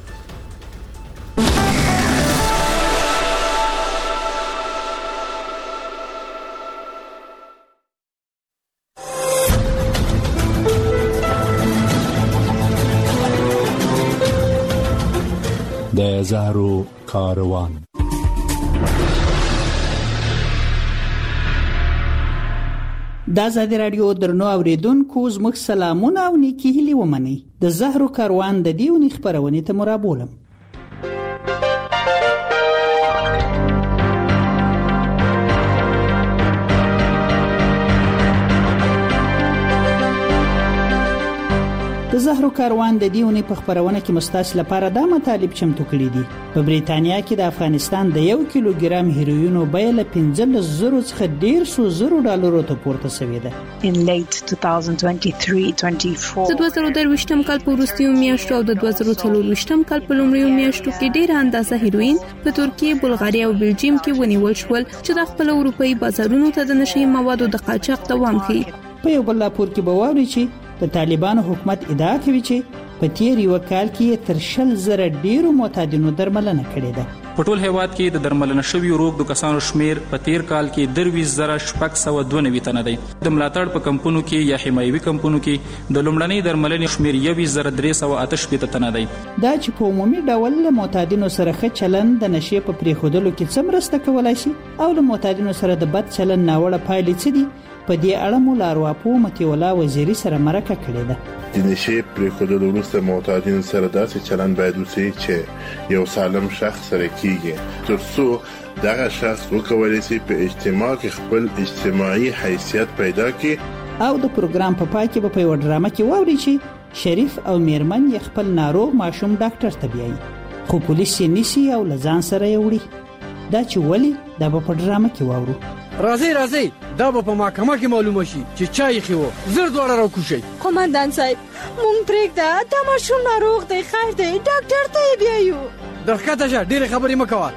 د زهرو کاروان. د آزادي رادیو درنو اوریدونکو زموږ سلامونه او نیکی هیلې ومنئ. د زهرو کاروان د دیونی خبرونه ته مرابولم. د زهرو کاروان د دیونی په خبرونه کې مستاس لپاره د مطالب چمتو کړي دي. په بریتانیا کې د افغانستان د 1 کیلوګرام هیروینو بیه له 15,000 څخه 150 ډالرو ته پورته شوې ده. In late 2023-24 د 2023م کال په وروستیو میاشتو او د 2024م کال په لومړیو میاشتو کې ډېر اندازه هیروین په ترکیه، بلغاریا او بلجیم کې ونیول شول چې د خپل اروپאי بازارونو ته د نشي موادو د قاچاق دوام کوي. په یو بل راپور کې به واوري چې د طالبانو حکومت ادعا کوي چې په تیر یو کال کې تر 100,000 ډیرو معتادینو درملنه کړې ده. په ټول هیواد کې د درملنه شویو روغ د کسانو شمیر په تیر کال کې 23,692 تنه دی. د ملاتړ په کمپونو کې یا حمایوي کمپونو کې د لومړنۍ درملنې شمیر 23,388 تنه دی. دا چې په عمومي ډول له معتادینو سره ښه چلند د نشې په پریښودلو کې څه مرسته کولای شي او له معتادینو سره د بد چلند ناوړه پایلې څه دي، په دې اړه مو لارواپو متي ولا وزیری سره مرکه کړې ده. د نشې پریښودلو وروسته معتادین سره داسې چلند باید وشي چې یو سالم شخص سره کیږي ترڅو دغه شخص وکولای شي په اجتماع کې خپل اجتماعي حیثیت پیدا کړي. او د پروګرام په پای کې په یو ډرامه کې واوري چې شریف او میرمن یې خپل ناروغ ماشوم ډاکټر ته بیایي خو پولیس یې نیسي او لزان سره یې وړي. دا چې ولی دا په ډرامه کې واورو. راځي دا به په محکمه کې معلومه شي چې چا یې خو زر دواړه راکوشي. قومندان صاحب مونږ پرېږده دا ماشوم ناروغ دی خیر دی ډاکټر ته یې بیایو. درښکته شه ډېرې خبرې مه کوه.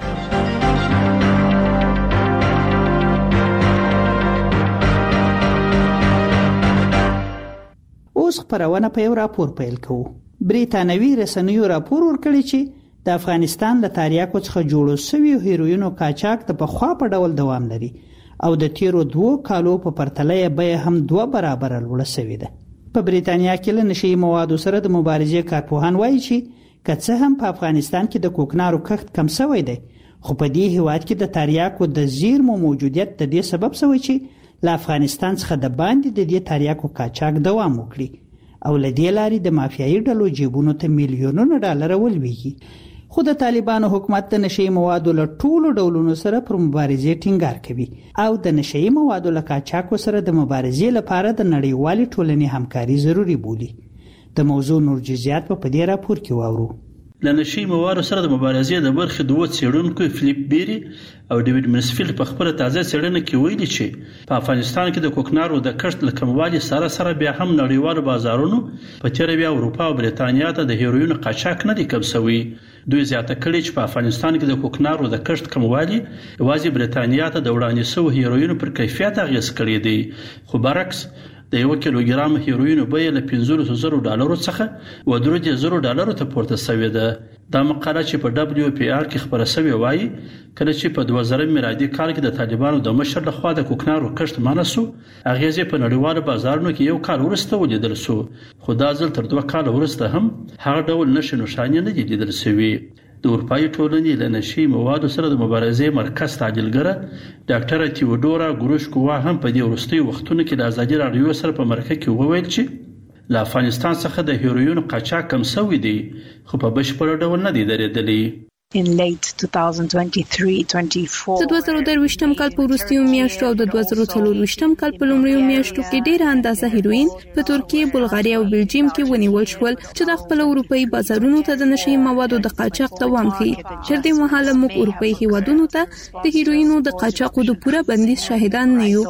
اوس خپرونه په یو راپور پیل کوو. بریتانوي رسنیو راپور ورکړی چې د افغانستان له تاریاکو څخه جوړو شویو هیروینو قاچاق د پخوا په ډول دوام لري او د تیرو 2 کالو په پرتله یې بیه هم 2 برابره لوړه شوې ده. په بریتانیا کې له نشي موادو سره د مبارزې کارپوهان وایي چې که څه هم په افغانستان کې د کوکنارو کښت کم شوی دی خو په دې هیواد کې د تاریاکو د زیرمو موجودیت د دې سبب شوی چې له افغانستان څخه د باندې د دې تاریاکو قاچاق دوام وکړي او له دې لارې د مافیایي ډلو جیبونو ته میلیونونه ډالر ولويږي. خو د طالبانو حکومت د نشي موادو له ټولو ډولونو سره پر مبارزې ټینګار کوي او د نشي موادو له قاچاقو سره د مبارزې لپاره د نړیوالې ټولنې همکاري ضروری بولي. د موضوع نور جزئیات په دې راپور کې واورو. لنشي موادو سره د مبارزې د برخې دوه څېړونکو فلیپ بیری او ډیوډ منسفیلد په خپل تازه څېړنه کې ویلي چې په افغانستان کې د کوکنارو د کښت له کموالي سره بیا هم نړیوالو بازارونو په تیر بیا اروپا او بریتانیا ته د هیروین قاچاق نه دي کم شوی. دوی زیاته کړي چې په افغانستان کې د کوکنارو د کښت کموالي یوازې بریتانیا ته د وړاندې شوی هیروین پر کیفیت اغیز کړی دی. خو برعکس د 1 کیلوګرام هیروین بیه له $500,000 څخه $300,000 ته پورته شوې ده. دا مقاله چې په WPR کې خبره شوې وایي کله چې په 2000 میلادي کال کې د طالبانو د مشر لخوا د کوکنارو کښت منع شو اغیزې په نړیوالو بازارونو کې یو کال وروسته ولیدل شو. خو دا ځل تر 2 کال وروسته هم هغه ډول نشانې نه دي لیدل شوي. د اروپایي ټولنې له نشي موادو سره د مبارزې مرکز تعدیلګره ډاکټر تیودورا ګروشکووا هم په دې وروستي وختونو کې د ازادي راډیو سره په مرکه کې وویل چې له افغانستان څخه د هیروین قاچاق کم شوی دی خو په بشپړ ډول نه دی درېدلی. In late 2023-24 د 2023م کال په وروستیو میاشتو او د 2024م کال په لومړیو میاشتو کې ډېر اندازه هیروین په ترکیه، بلغاریا او بلجیم کې ونیول شول چې د خپل اروپאי بازارونو ته د نشي موادو د قاچاق دوام کوي. تر دې مهاله موږ اروپאי هیوادونو ته د هیروینو د قاچاقو د پوره بندیز شاهدان نه یو.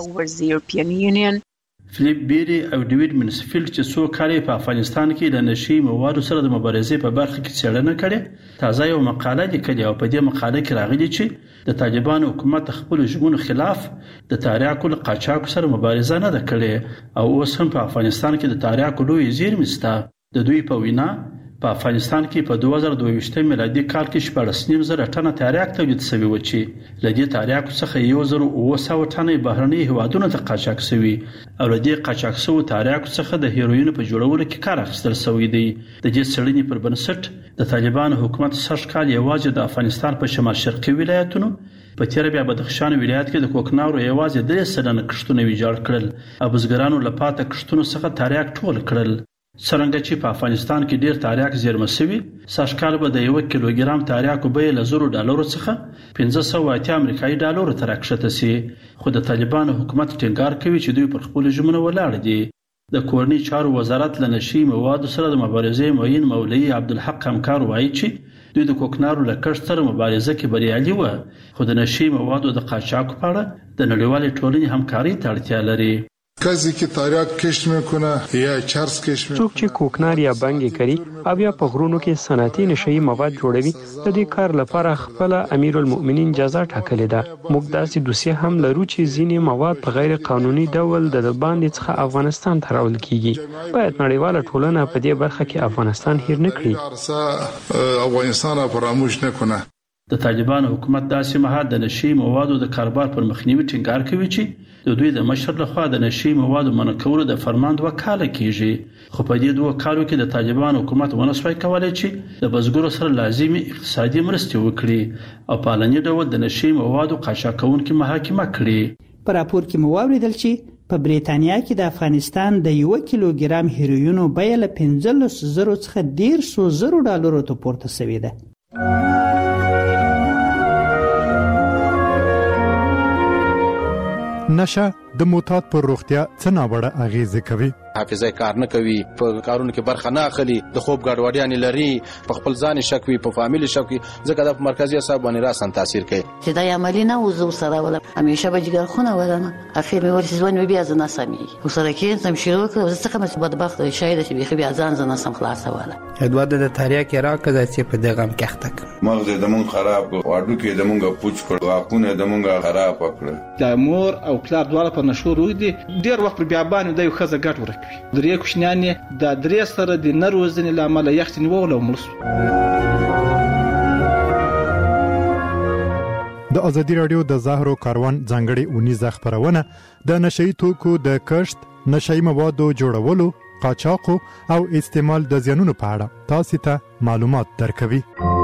فلیپ بیری او ډیوډ منسفیلد چې څو کال په افغانستان کې د نشي موادو سره د مبارزې په برخه کې څېړنه کړې تازه یو مقاله لیکلې او په دې مقاله کې راغلي چې د طالبانو حکومت خپل ژمنو خلاف د تاریاکو له قاچاقو سره مبارزه نه ده کړې او اوس هم په افغانستان کې د تاریاکو لوی زیرمې شته. د دوی په وینا په افغانستان کې په 2022 میلادي کال کې 14.5 ټنه تاریاک تولید شوی و چې لدې تاریاکو څخه 1900 ټنه بهرني هیوادونو ته قاچاق شوی او لدې قاچاق شو تاریاکو څخه د هیروین په جوړولو کې کار اخیستل شوی دی. د دې څېړنې پر بنسټ د طالبانو حکومت سږ کال یوازې د افغانستان په شمال شرقي ولایتونو په تیر بیا بدخشان ولایت کې د کوکنارو یوازې 3% کښتونه ویجاړ کړل او بزګرانو لپاره کښتونو څخه تاریاک ټول کړل. څرنګه چې په افغانستان کې ډیر تاریاک زیرمه شوی سږ کال به د 1 کیلوګرام تاریاکو بیه له $100 څخه $580 امریکایي ډالر ته راکښته شي. خو د طالبانو حکومت ټینګار کوي چې دوی پر خپل ژمنو ولاړ دي. د کورنۍ چارو وزارت له نشي موادو سره د مبارزې معین مولوي عبدالحق همکار وایي چې دوی د کوکنارو له کښت سره مبارزه کې بریالي و خو د نشي موادو د قاچاق په اړه د نړیوالې ټولنې همکاري ته اړتیا لري. کسی که تاریاک کشت میکنه یا چرس کشت میکنه څوک چې کوکنار یا بنګي کوي او یا په غرونو کې صنعتي نشئی مواد جوړوي د دې کار لپاره خپل امیرالمؤمنین جزا ټاکلې ده. موږ داسې دوسیه هم لرو چې ځینې مواد په غیر قانوني ډول د باندې څخه افغانستان ته راوړل کیږي. باید نړیواله ټولنه په دې برخه کې افغانستان هیر نه کړي. افغانستان فراموش نکنه. د طالبانو حکومت داسې مهال د نشئی موادو د کاروبار پر مخنیوي ټینګار کوي چې د دوی د مشر لخوا د نشئی موادو منع کولو د فرمان 2 کال کیږي. خو په دې 2 کالو کې د طالبانو حکومت ونسوي کولای چې د بزګرو سره لازمي اقتصادي مرستې وکړي او په علني ډول د نشئی موادو قاچاقونکو محاکمه کړي. په راپور کې مو واوریدل چې په بریتانیا کې د افغانستان د 1 کیلوګرام هیروینو بیه له $15,000 څخه $100,000 ته پورته شوې ده. نشه د موتات پر روغتیا څه ناوړه اغیزه کوي. حافظه کار نه کوي، په کارونو کې برخه نه اخلي، د خوب ګډوډیان لري، په خپل ځان شک وي، په فامیل شک وي، ځکه د مرکزي اعصاب باندې راسن تاثیر کوي. چې دا عملی نه وزو سره ولا همیشه به جګر خونه ولنه اخر مې ورسې ځوان بیا ځنه سمي وسره کې سم شروع کړ زه څنګه مې بدبخت شاید چې بیا ځان ځنه سم خلاص ولا ادواد د تاریخ کې راکړه چې په دغه هم کېخته مغز د مون خراب واډو کې د مونږه پوچ کړ واقونه د مونږه خراب کړ. د مور او پلار دواړه په نشو روي دي ډیر وخت پر بیابان د یو خزه ګټ ورکوي. درې کوشنیانې د درې سره د نروزنې لامل یخت نیول او ملس. د ازادي رادیو د زهرو کاروان ځانګړي اونیزه خبرونه د نشئی توکو د کښت، نشئی موادو جوړولو، قاچاق او استعمال د زیانونو په اړه تاسو ته معلومات درکوي.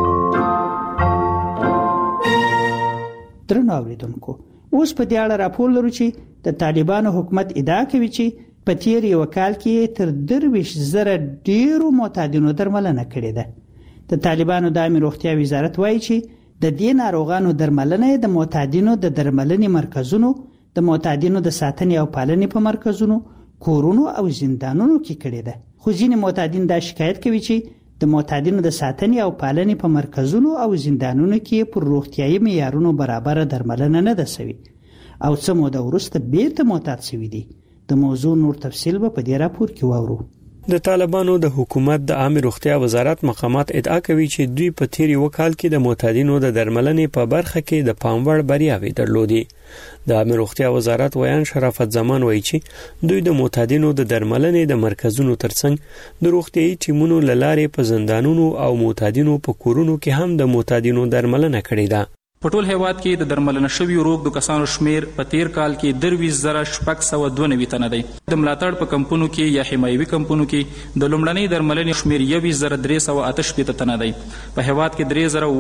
درنو اوریدونکو، اوس په دې اړه راپور لرو چې د طالبانو حکومت ادعا کوي چې په تیر یو کال کې تر 23,000 ډیرو معتادینو درملنه کړې ده. د طالبانو د عامه روغتیا وزارت وایي چې د دې ناروغانو درملنه د معتادینو د درملنې مرکزونو، د معتادینو د ساتنې او پالنې په مرکزونو، کورونو او زندانونو کې کړې ده. خو ځینې معتادین دا شکایت کوي چې د معتادینو د ساتنې او پالنې په مرکزونو او زندانونو کې پر روغتیايي معیارونو برابر درملنه نه ده شوې او څه موده وروسته بیرته معتاد شوي دي. د موضوع نور تفصیل به په دې راپور کې واورو. د طالبانو د حکومت د عامه روغتیا وزارت مقامات ادعا کوي چې دوی په تیر یو کال کې د معتادینو د درملنې په برخه کې د پاموړ بریاوي درلودي. د عامه روغتیا وزارت ویان شرافت زمان وایي چې دوی د معتادینو د درملنې د مرکزونو ترڅنګ د روغتیايي ټیمونو لارې په زندانونو او معتادینو په کورونو کې هم د معتادینو درملنه کړې ده. په ټول هیواد کې د درملنه شویو روغ د کسانو شمیر په تیر کال کې 23,692 تنه دی. د ملاتړ په کمپونو کې یا حمایوي کمپونو کې د لومړنۍ درملنې شمیر 21,388 تنه دی. په هیواد کې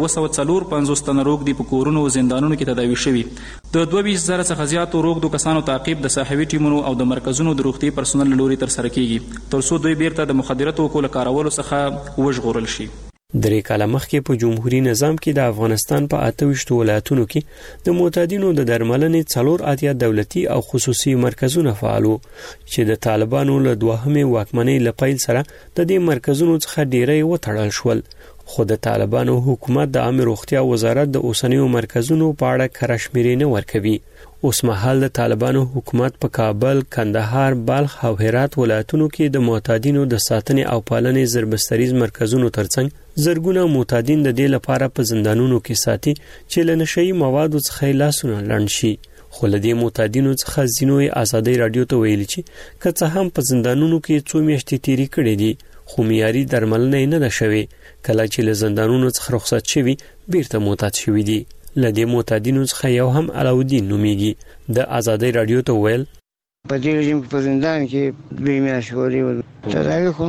3,954 تنه روغ دي په کورونو او زندانونو کې تداوي شوي. د 22,000 څخه زیاتو روغ د کسانو تعقیب د صحوي ټیمونو او د مرکزونو د روغتي پرسونل لوري تر سره کیږي ترڅو دوی بیرته د مخدره توکو له کارولو څخه وژغورل شي. درې کاله مخکې په جمهوریت نظام کې د افغانستان په 28 ولایتونو کې د معتادینو د درملنې 4 دولتي او خصوصي مرکزونه فعال وو چې د طالبانو له دوهمې واکمنۍ لپیل سره د دې مرکزونو څخه ډیری وتړل شول. خو د طالبانو حکومت د عامه روغتیا وزارت د اوسنیو مرکزونو په اړه کرشمیري نه ورکوي. اوس مهال د طالبانو حکومت په کابل، کندهار، بلخ او هرات ولایتونو کې د معتادینو د ساتنې او پالنې زربستریز مرکزونو ترڅنګ زرګونه معتادین د دې لپاره په زندانونو کې ساتي چې له نشئی موادو څخه لاسونه لړن شي. خو له دې معتادینو څخه ځینو ازادي رادیو ته ویلي چې که څه هم په زندانونو کې څو میاشتې تیری کړې دي خو معیاري درملنه نه ده شوې. کله چې له زندانونو څخه رخصت شوي بیرته معتاد شوي دي. لدې معتادینو څخه یو هم علاودین نومیږي د ازادي رادیو ته ویل په دې رژیم په زندان کې دوی میاشتې ورې تداوی خو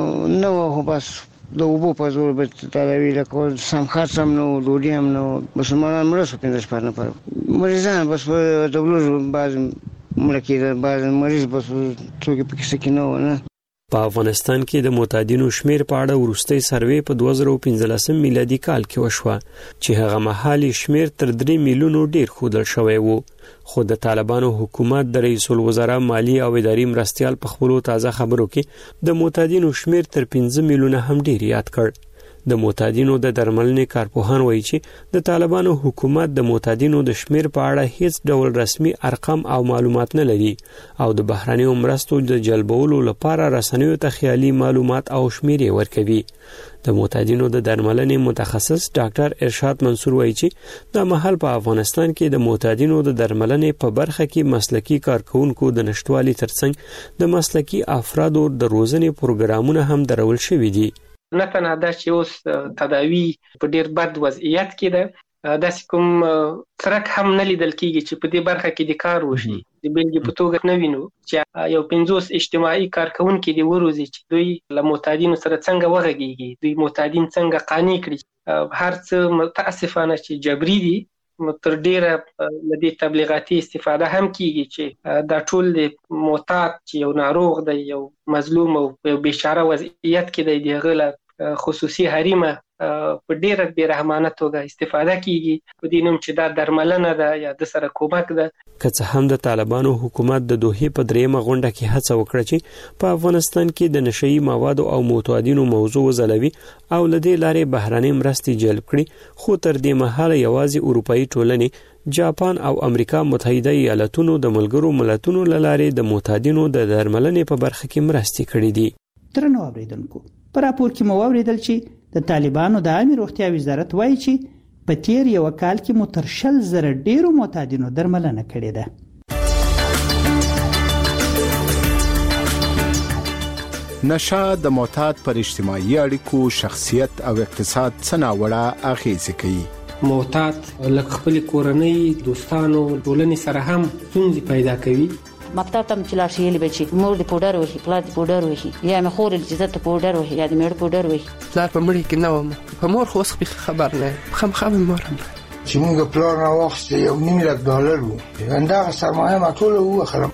نو خو بس د اوبو په زور به تداوی لکه سم خرڅ هم نو ډوډۍ هم نو مسلمانان مړه شو 15 شپه نفر مریضان بس په دبلو بعض مړه کېدل بعض مریض بس څوک په کیسه کې نه و نه. په افغانستان کې د معتادینو شمیر په اړه وروستۍ سروې په 2015 میلادي کال کې وشوه چې هغه مهال شمیر تر 3 میلیونو ډیر ښودل شوی وو. خو د طالبانو حکومت د رئیس الوزرا مالی او اداري مرستيال په خپلو تازه خبرو کې د معتادینو شمیر تر 15 میلیونه هم ډیر یاد کړ. د معتادینو د درملنې کارپوهان وایي چې د طالبانو حکومت د معتادینو د شمیر په اړه هیڅ ډول رسمي ارقام او معلومات نه لري او د بهرنیو مرستو د جلبولو لپاره رسنیو ته خیالي معلومات او شمیر ورکوي. د معتادینو د درملنې متخصص ډاکټر ارشاد منصور وایي چې د محل په افغانستان کې د معتادینو د درملنې په برخه کې مسلکي کارکونکو د نشټوالي ترڅنګ د مسلکي افرادو د روزنې پروګرامونه هم درول شوي دي. نه تنها دا چې اوس تداوی په ډیر بد وضعیت کې ده، داسې کوم څرک هم نه لیدل کیږي چې په دې برخه کې د کار وشي. د بیلګې په توګه نه وینو چې یو 50 اجتماعي کارکونکي دی وروزي چې دوی له معتادینو سره څنګه وغږیږي، دوی معتادین څنګه قانع کړي. هر څه متاسفانه چې جبري دي، تر ډیره د دې تبلیغاتي استفاده هم کیږي چې دا ټول د معتاد چې یو ناروغ دی، یو مظلوم او یو بیچاره وضعیت کې دی، دغه خصوصي حریم په ډیره بیرحمانه توګه استفاده کیږي په دې نوم چې دا درملنه ده یا د سره کومک ده. که څه هم د طالبانو حکومت د دوحې په دریمه غونډه کې هڅه وکړه چې په افغانستان کې د نشئی موادو او متعدینو موضوع وزلوي او لدې لارې بهراني مرستې جلب کړي، خو تر دې مهاله یوازې اروپאי ټولنې، جاپان او امریکا متحده ایالاتونو د ملګرو ملتونو لارې د متعدینو د درملنې په برخه کې مرستې کړې دي. درنو اوریدونکو، په راپور کې مو اوریدل چې د طالبانو د عامه روغتیا وزارت وایي چې په تیر یو کال کې مو تر 100,000 ډیرو معتادینو درملنه کړې ده. نشه د معتاد پر اجتماعي اړیکو، شخصیت او اقتصاد څه ناوړه اغیزې کوي. معتاد لکه خپل کورنۍ، دوستانو، ټولنې سره هم ستونزې پیدا کوي. مکتب ته چې لاړ شي یلی بچي مور دی پودر وهي، پلار دی پودر وهي، یا مې خور چې زته پودر وهي یا د مېړه پودر وهي. پلار په مړی کې نه وم، په مور خو اوس خبر نه خام مور هم چې موږ پلار نه واخست $1,000,000 وو، دا سرمایه ما ټول واخلم.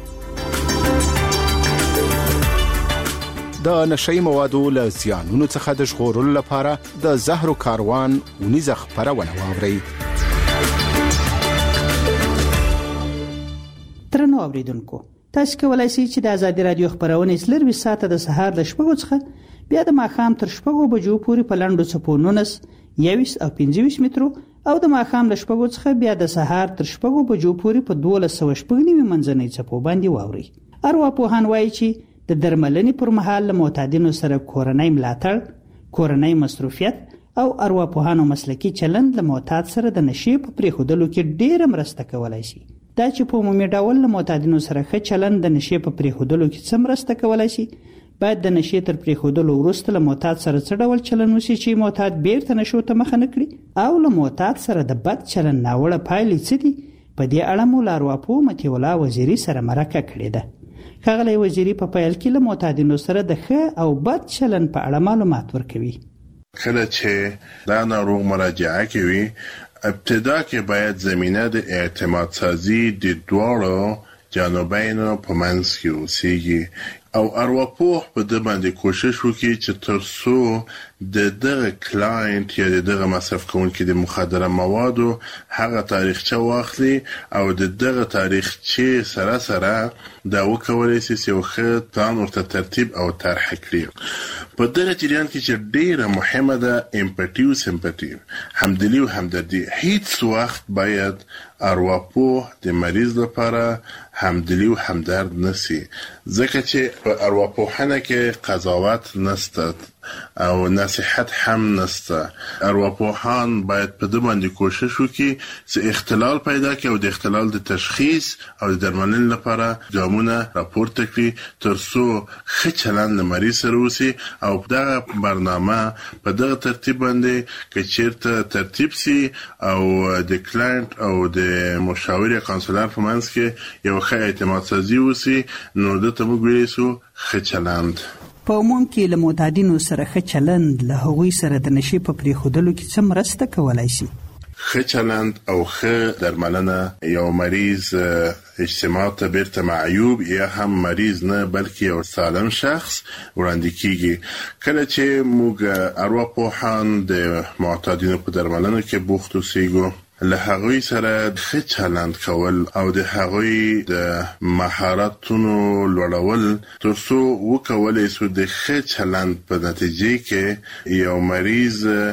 د نشئی موادو له زیانونو څخه د ژغورلو لپاره د زهرو کاروان ونیزه خپرونه واورئ. درنو اوریدونکو، تاسو کولای شئ چې د ازادي رادیو خبرونه سلروي ساعته د سهار د 6 څخه بیا د ماښام تر 6 بجو پورې په لاندو چپو 19 21 او 25 مترو او د ماښام د 6 څخه بیا د سهار تر 6 بجو پورې په 1290 منځنۍ چپو باندې واوري. ارواپوهان وایي چې د درملنې پر مهال له معتادینو سره کورنۍ ملاتړ، کورنۍ مصروفیت او ارواپوهانو مسلکی چلند له معتاد سره د نشې په پریښودلو کې ډېره مرسته کولای شي. دا چې په عمومي ډول له معتادینو سره ښه چلند د نشې په پریښودلو کې څه مرسته کولای شي، باید د نشې تر پریښودلو وروسته له معتاد سره څه ډول چلند وشي چې معتاد بیرته نشو ته مخه نه کړي، او له معتاد سره د بد چلند ناوړه پایلې څه دي. په دې اړه مو له ارواپوه مطیع الله وزیري سره مرکه کړې ده. ښاغلی وزیري په پیل کې له معتادینو سره د ښه او بد چلند په اړه معلومات ورکوي. کله چې دا ناروغ مراجعه کوي، ابتدا کې باید زمینه د اعتماد سازی د دواړو جانبینو په منځ کې اوسېږي او ارواپوه په دې باندې کوشش وکړي چې تر څو د دغه کلاینت یا دغه مصرف کوونکي د مخدره موادو هغه تاریخچه واخلي او دغه تاریخچه سره دا وکولای شي چې یو ښه پلان ورته ترتیب او طرح کړي. په دغه جریان کې چې ډیره مهمه ده امپاتی او سمپاتی، همدلی او همدردی. هیڅ وخت باید ارواپوه د مریض لپاره همدلی او همدرد نسی، ځکه چې په ارواپوهنه کې قضاوت نشته او نصیحت هم نشته. ارواپوهان باید په دې باندې کوشش وکړي چې اختلال پیدا کړي او د اختلال د تشخیص او د درملنې لپاره ګامونه راپورته کړي تر څو ښه چلند له مریض سره وشي او دغه برنامه په دغه ترتیب باندې که چیرته ترتیب سي او د کلاینت او د مشاور یا کانسلر په منځ کې یو ښه اعتماد سازي وشي، نو دته موږ ویلی سو ښه چلند. په عموم کې له معتادینو سره ښه چلند له هغوی سره د نشې په پریښودلو کې څه مرسته کولای شي؟ ښه چلند او ښه درملنه یو مریض اجتماع ته بیرته معیوب یا هم مریض نه بلکې یو سالم شخص وړاندې کیږي. کله چې موږ ارواپوهان د معتادینو په درملنه کې بوخت اوسېږو، له هغوی سره ښه چلند کول او د هغوی د مهارتونو لوړول تر څو وکولای شو د ښه چلند په نتیجه کې یو مریض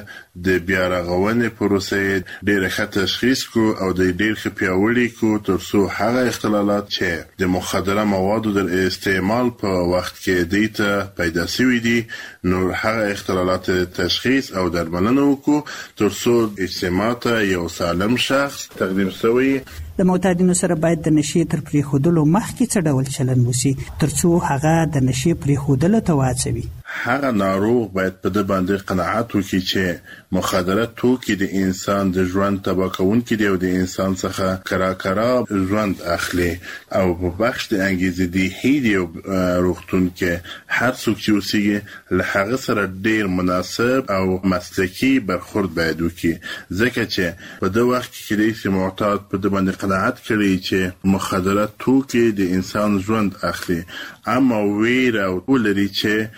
د بیا رغونې پروسه ډېر ښه تشخیص کو او د ډېر ښه پیاوړي کو تر څو هغه اختلالات چې د مخدره موادو د استعمال په وخت کې دیته پیدا شوي دي، نو هغه اختلالات تشخیص او درملنه وکړو تر څو اجتماع ته یو سالم شخص تقدیم شوی. د معتادینو سره باید د نشې تر پریښودلو مخکې څه ډول چلند وشي تر څو هغه د نشې پریښودلو ته واچوي؟ هغه ناروغ باید په دې باندې قناعت وکړي چې مخدره توکي د انسان د ژوند تباه کوونکي دي او د انسان څخه کرا ژوند اخلي او په بخش د انګیزې دی هیدی روغتون کې هر څوک چې اوسېږي له هغه سره ډېر مناسب او مسلکي برخورد باید وکړي، ځکه چې په دې وخت کې چې معتاد په دې باندې قناعت کړي چې مخدره توکي د انسان ژوند اخلي، اما ویره ولري چې هل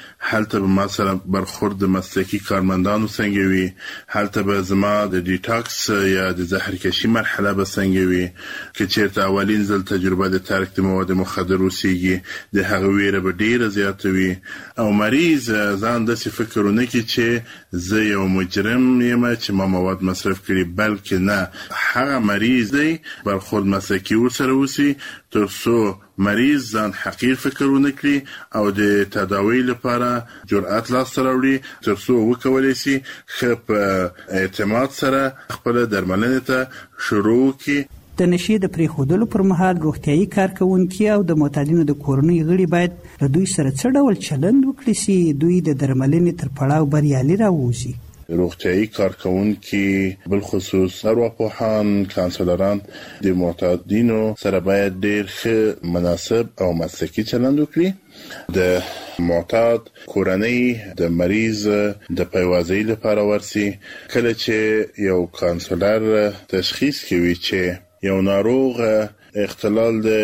هلته به ما سره برخورد د مسلکي کارمندانو څنګه وي، هلته به زما د ډیټاکس یا د زهرکشي مرحله به څنګه وي، که چیرته اولین ځل تجربه د ترک د مواد مخدر وسیږي د هغه ویره به ډیره زیاته وي، او مریض ځان داسې فکر ونه کړي چې زه یو مجرم یم چې ما مواد مصرف کړي، بلکې نه، هغه مریض دی برخورد مسلکي ورسره وسی تر څو مریض ځان حقیر فکر ونه کړي او د تداوی لپاره جرأت لاسته راوړي تر څو وکولی شي ښه په اعتماد سره خپله درملنې ته شروع کړي. د نشې د پرېښودلو پر مهال روغتیايي کارکوونکي او د معتادینو د کورنۍ غړي باید له دوی سره څه ډول چلند وکړي چې دوی د درملنې تر پړاو بریالي راووځي. روغتیايي کارکوونکي بالخصوص ارواپوهان، کانسلران د معتادینو سره باید ډیر ښه مناسب او مسلکي چلند وکړي. د معتاد کورنۍ د مریض د پیوازۍ لپاره ورسي. کله چې یو کانسلر تشخیص کوي چې یو ناروغ اختلال د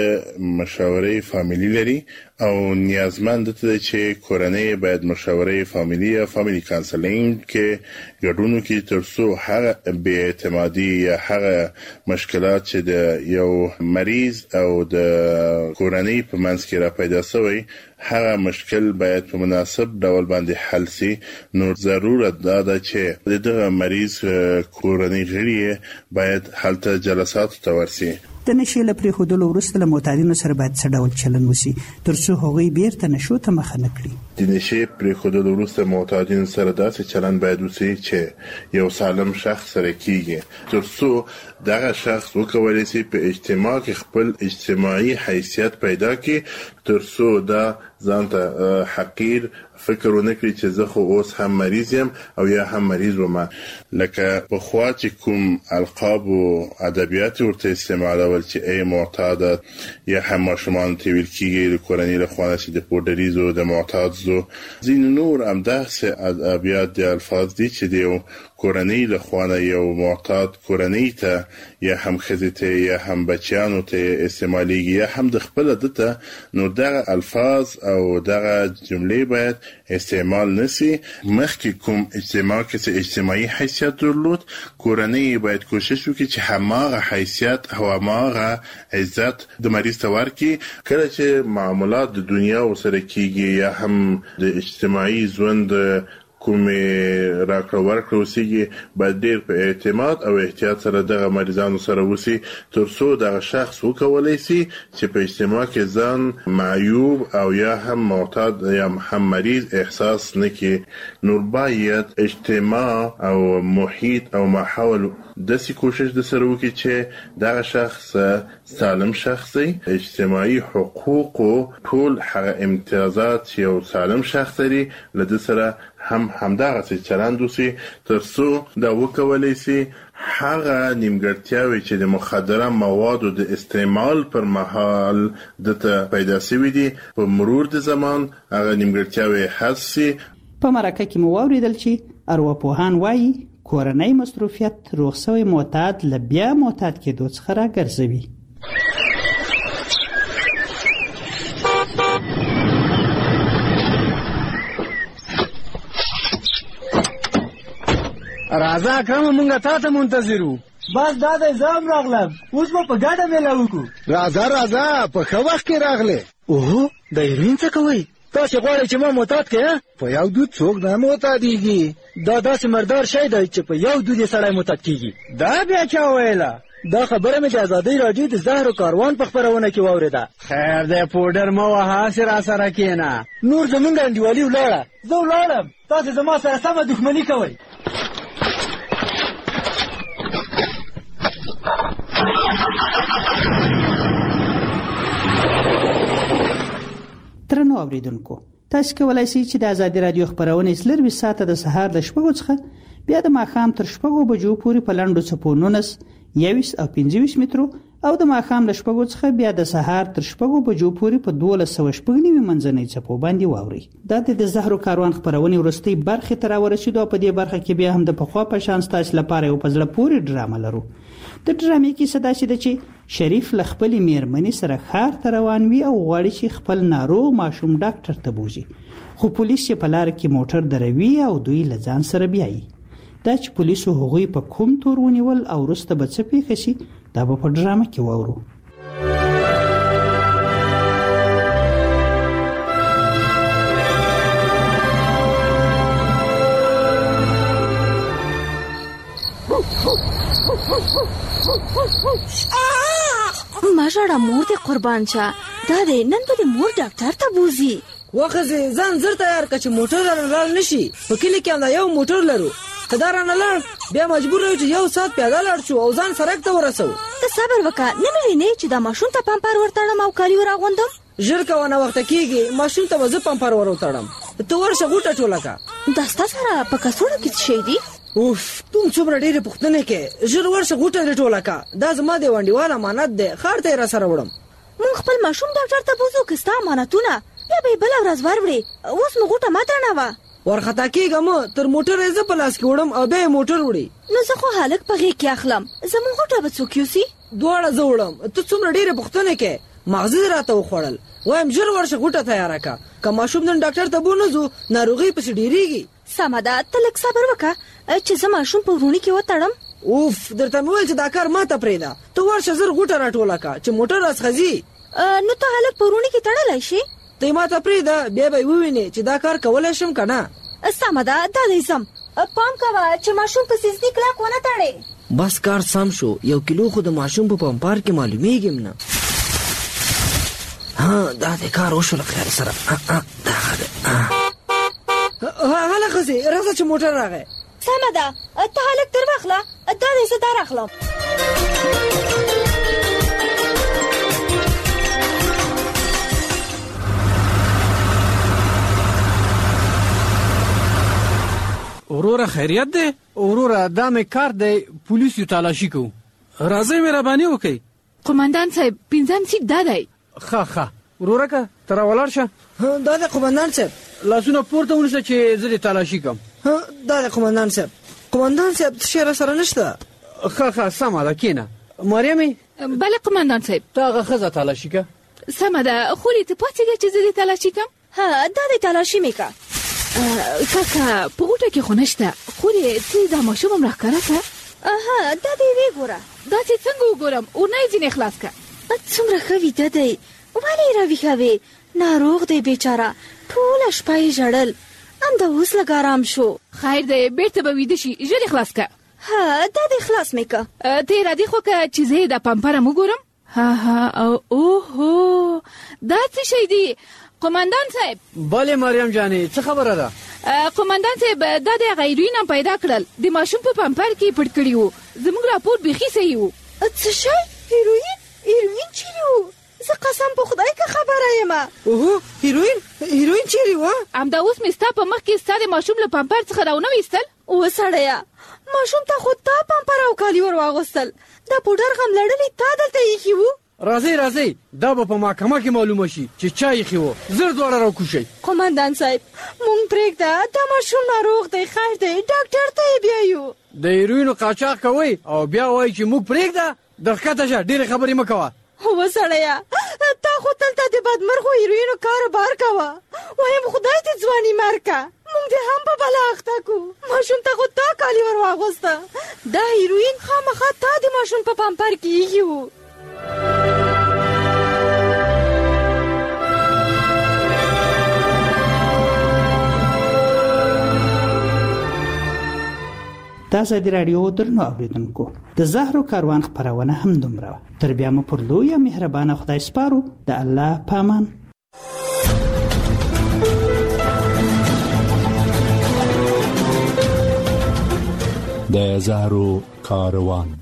مشاورې فامیلی لري او نیازمند ده چې کورنۍ باید مشاورې فامیلی یا فامیلی کانسلینګ کې ګډون وکړي تر څو هغه بې اعتمادي یا هغه مشکلات چې د یو مریض او د کورنۍ په منځ کې را پیدا شوی هغه مشکل باید په مناسب ډول باندې حل شي. نو ضرورت ده چې دغه مریض کورنۍ غړي باید هلته جلسات ته ورسي. د نشې له پرېښودلو وروسته له معتادینو سره باید څه ډول چلند وشي تر څو هغوی بیرته نشو ته مخه نه کړي. د نشې پرېښودلو وروسته معتادینو سره داسې چلند باید وشي چې یو سالم شخص سره کیږي تر څو دغه شخص وکولی شي په اجتماع کې خپل اجتماعي حیثیت پیدا کړي تر څو دا ځان ته حقیر فکر ونه کړي چې زه خو اوس هم مریض یم او یا هم مریض وم. لکه پخوا چې کوم القاب او ادبیات ورته استعمالول چې ای معتاد یا هم ماشومان ته ویل کېږي د کورنۍ له خوا چې د پوډریزو د معتاد زو ځینې نور همداسې ادبیات د الفاظ دي چې د کورنۍ له خوا یو معتاد کورنۍ ته یا هم ښځې ته یا هم بچیانو ته استعمالیږي یا هم د خپله ده ته، نو دغه الفاظ او دغه جملې باید استعمال نسی. مخکې کوم اجتماع کې اجتماعي حیثیت درلود، کورنۍ باید کوشش وکړي چې هماغه حیثیت او هماغه عزت د مریض ته ورکړي. کله چې معاملات د دنیا ورسره کیږي یا هم د اجتماعي ژوند کومې راکړه ورکړه وسیږي باید ډیر په اعتماد او احتیاط سره دغه مریضانو سره وسی تر څو دغه شخص وکولی شي چې په اجتماع کې ځان معیوب او یا هم معتاد یا هم مریض احساس نه کړي. نو باید اجتماع او محیط او ماحول داسې کوشش د سره وکړي چې دغه شخص سالم شخص دی، اجتماعي حقوق او ټول هغه امتیازات چې یو سالم شخص لري له ده سره همدغه چلند وشي تر څو دا وکولی شي هغه نیمګړتیاوې چې د مخدره موادو د استعمال پر مهال دته پیدا شوي دي په مرور د زمان هغه نیمګړتیاوې حذف شي. په مرکه کې مو واورېدل چې ارواپوهان وایي کورنۍ مصروفیت روغ شوی معتاد له بیا معتاد کېدو څخه راګرځوي. راځه اکرم مونږه تا ته منتظرو. بس دا د زام راغلم، اوس به په ګډه میله وکړو. راځه په ښه وخت کې راغلې. اوهو د هیروین څه کوئ؟ تاسې غواړئ چې ما معتاد کړې؟ په یو دود څوک نه معتادېږي. دا داسې مردار شی دی چې په یو دود یې سړی معتاد کېږي. دا بیا چا ویله؟ دا خبره مې د ازادۍ راډیو د زهر و کاروان په خپرونه کې واورېده. خیر دی پوډر مه وهه، هسې راسره کښېنه. نور زمونږ انډیوالي ولاړه. زه ولاړم، تاسې زما سره سمه دښمني کوئ. درنو اوریدونکو، تاسو کولای شئ چې د ازادي رادیو خبرونه سلروي ساعته د سهار د 6 څخه بیا د ماښام تر 6 بجو پورې په لاندو چپو 19 21 او 25 مترو او د ماښام له 6 څخه بیا د سهار تر 6 بجو پورې په 1290 منځنۍ چپو باندې واوري. دا د زهرو کاروان خبرونه ورستي برخه تر ورسېدو. په دې برخه کې بیا هم د پخوا په شان ستاسو لپاره یو پزله پوری ډرامه لرو. د ډرامې کې صدا شي چې شریف ل خپل میرمنې سره ښار ته روان وي او غواړي چې خپل ناروغ ماشوم ډاکټر ته بوزي. خو پولیس چې په لار کې موټر دروي او دوی له ځان سره بیایي. دا چې پولیسو هغوی په کوم تور ونیول او وروسته به څه پیښه شي دا به په ډرامه کې واورو. ما ژړه مور دې قربان شه. دا دی نن به دې مور ډاکټر ته بوزي. وخزه ځان زر تیار کړه چې موټر رانه نشي. په کلی کې هم یو موټر لرو. کدا رانه لاړ بیا مجبور یو چې یو ساعت پیاده لاړ شو او ځان سرک ته ورسو. ته صبر وکړه. نه مې وینې چې دا ماشوم ته پمپر ورتړم او کالي وراغوندم. ژر کوه نه وخت کېږي. ماشوم ته زه پمپر ورتړم. ته ورشه غوټه ټوله کا. دا ستا سره په کڅوړه کې څه شی دي؟ اوف تم څومره ډېرې پوښتنې کې. ژر ورشه غوټه ټوله کا. دا زما د ونډیوال امانت دی. ښار ته یې را سره وړم. مونږ خپل ماشوم ډاکټر ته بوزو که ستا امانتونه بیا به یې بله ورځ وروړې. اوس مو غوټه مه تړوه. ورخطا کېږم تر موټر یې زه په لاس کې وړم او بیا یې موټر وړي. نو زه خو هلک په غېږ کې اخلم. زموږ غوټه به څوک یوسي؟ دواړه زه وړم. ته څومره ډېرې پوښتنې کې. مغزي دې راته وخوړل. وایم ژر ورشه غوټه تیاره کا. که ماشوم نن ډاکټر ته بونځو ناروغي پسې ډېرېږي. سمه ده ته لږ صبر وکړه چې زه ماشوم په وروڼي کې وتړم. اوف درته مې ویل چې دا کار ما ته پرېږده. ته ورشه زر غوټه راټوله کا چې موټر راڅخځي. نو ته هلک په وروڼي کې تړلی شي؟ ته یې ما ته پرېږده بیا به یې ووینې چې دا کار کولی شم که نه. سمه ده دا دی ځم. پام کوه چې ماشوم په سیزدي کلک ونه تړې. بس کار سم شو. 1 کیلو خو د ماشوم په پمپار کې معلومیږم نه. ها دا د کار وشو له خیر سره. هله ښځې راځه چې موټر راغی. سمه ده ته هلک در واخله. دا دی زه در اخلم. وروره خیریت دی؟ وروره دا مې کار دی. پولیس یو تالاشي کوو. راځئ مهرباني وکئ. قومندان صاحب 5م سیټ دا دی. ښه وروره که ته راولاړ شه. دا دی قومندان صاحب. لاسونه پورته ونیسه چې زه دې تالاشي کوم. دا دی قومندان صاحب. قومندان صاحب څه شی راسره نشته. ښه سمه ده کښېنه. مریم بله قومندان صاحب. ته هغه ښځه تالاشي که. سمه ده خولې ته پاڅېږه چې زه دې تالاشي کړم. دا دی تالاشي مې که. کاکا په غوټه کې خو نشته. خولې ته دا ماشوم هم راښکاره که. دا دی ویې ګوره. داسې څنګه وګورم؟ اورنه یې ځینې خلاص که. څومره ښه ویده دی. ولې یې راویښوې؟ ناروغ دی بیچاره. ټوله شپه یې ژړل. همدا اوس لږ ارام شو. خیر دی بیرته به ویده شي. ژر یې خلاص که. دا دی خلاص مې که. ته یې رادې خو که چې زه یې دا پمپر هم وګورم. اوهو دا څه شی دی؟ قومندان صاحب. بله مریم جانې څه خبره ده؟ قومندان صاحب دا د هغه هیروین هم پیدا کړل. د ماشوم په پمپر کې پټ کړي وو. زموږ راپور بیخي صحیح وو. څه شی؟ هیروین چیرې وو؟ زه قسم په خدای که خبره یم. اوهو هیروین چیرې وه؟ همدا اوس مې ستا په مخ کې ستا د ماشوم له پمپر څخه راونه ویستل. وسړیه ماشوم ته خو تا پمپر او کالي ور واغوستل. دا پوډر غم لړلې تا دلته ایښي وو. راځئ دا به په محکمه کې معلومه شي چې چا ایښي وو. زر دواړه راوکوشئ. قومندان صاحب مونږ پرېږده. دا ماشوم ناروغ دی. خیر دی ډاکټر ته یې بیایو. د هیروینو قاچاق کوئ او بیا وایي چې موږ پرېږده. در ښکته شه ډېرې خبرې مه کوه. وسړیه تا خو تلته د بدمرغو هیروینو کاروبار کوه. وایم خدای دې ځواني مرکه. مونږ دې هم په بلا اخته کو. ماشوم ته خو تا کالي ور واغوسته. دا هیروین خامخا تا د ماشوم په پمپر کې ایښي وو. د ازادي راډیو درنو اوریدونکو د زهرو کاروان خبرونه هم دومره. تر بیا مو پر لوی مهربانه خدای سپارو. د الله پامان. د زهرو کاروان.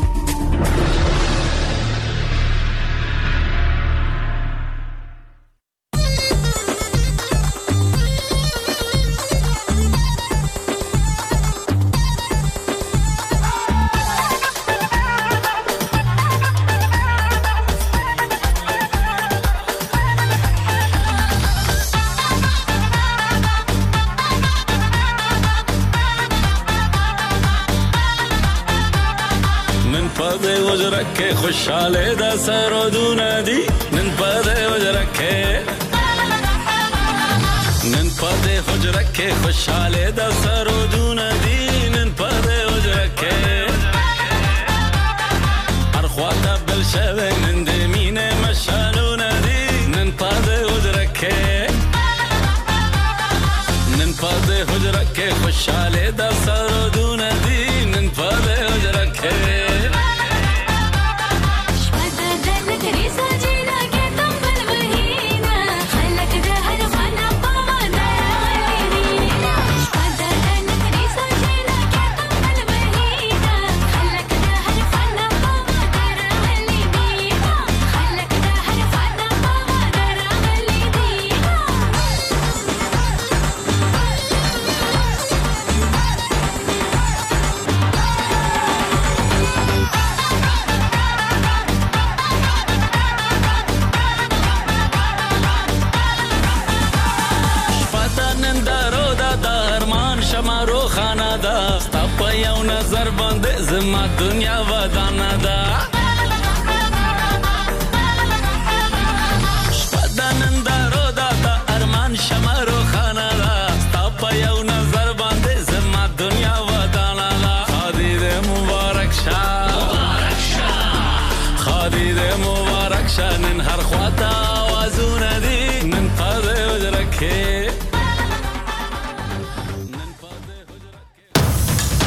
خوشاله د سرودونه دي نن په دې وجرکه نن کې خوشاله د سرودونه دینن په دې وجره کې هر خواته بل شوی نن د مینې مشالونه دینن په دې وجره کې نن په دې وجره کې خوشاله د سرودونه دینن په دې وجره کې شمارو خانه ده ستا په یو نظر باندې زما دنیا ودانه ده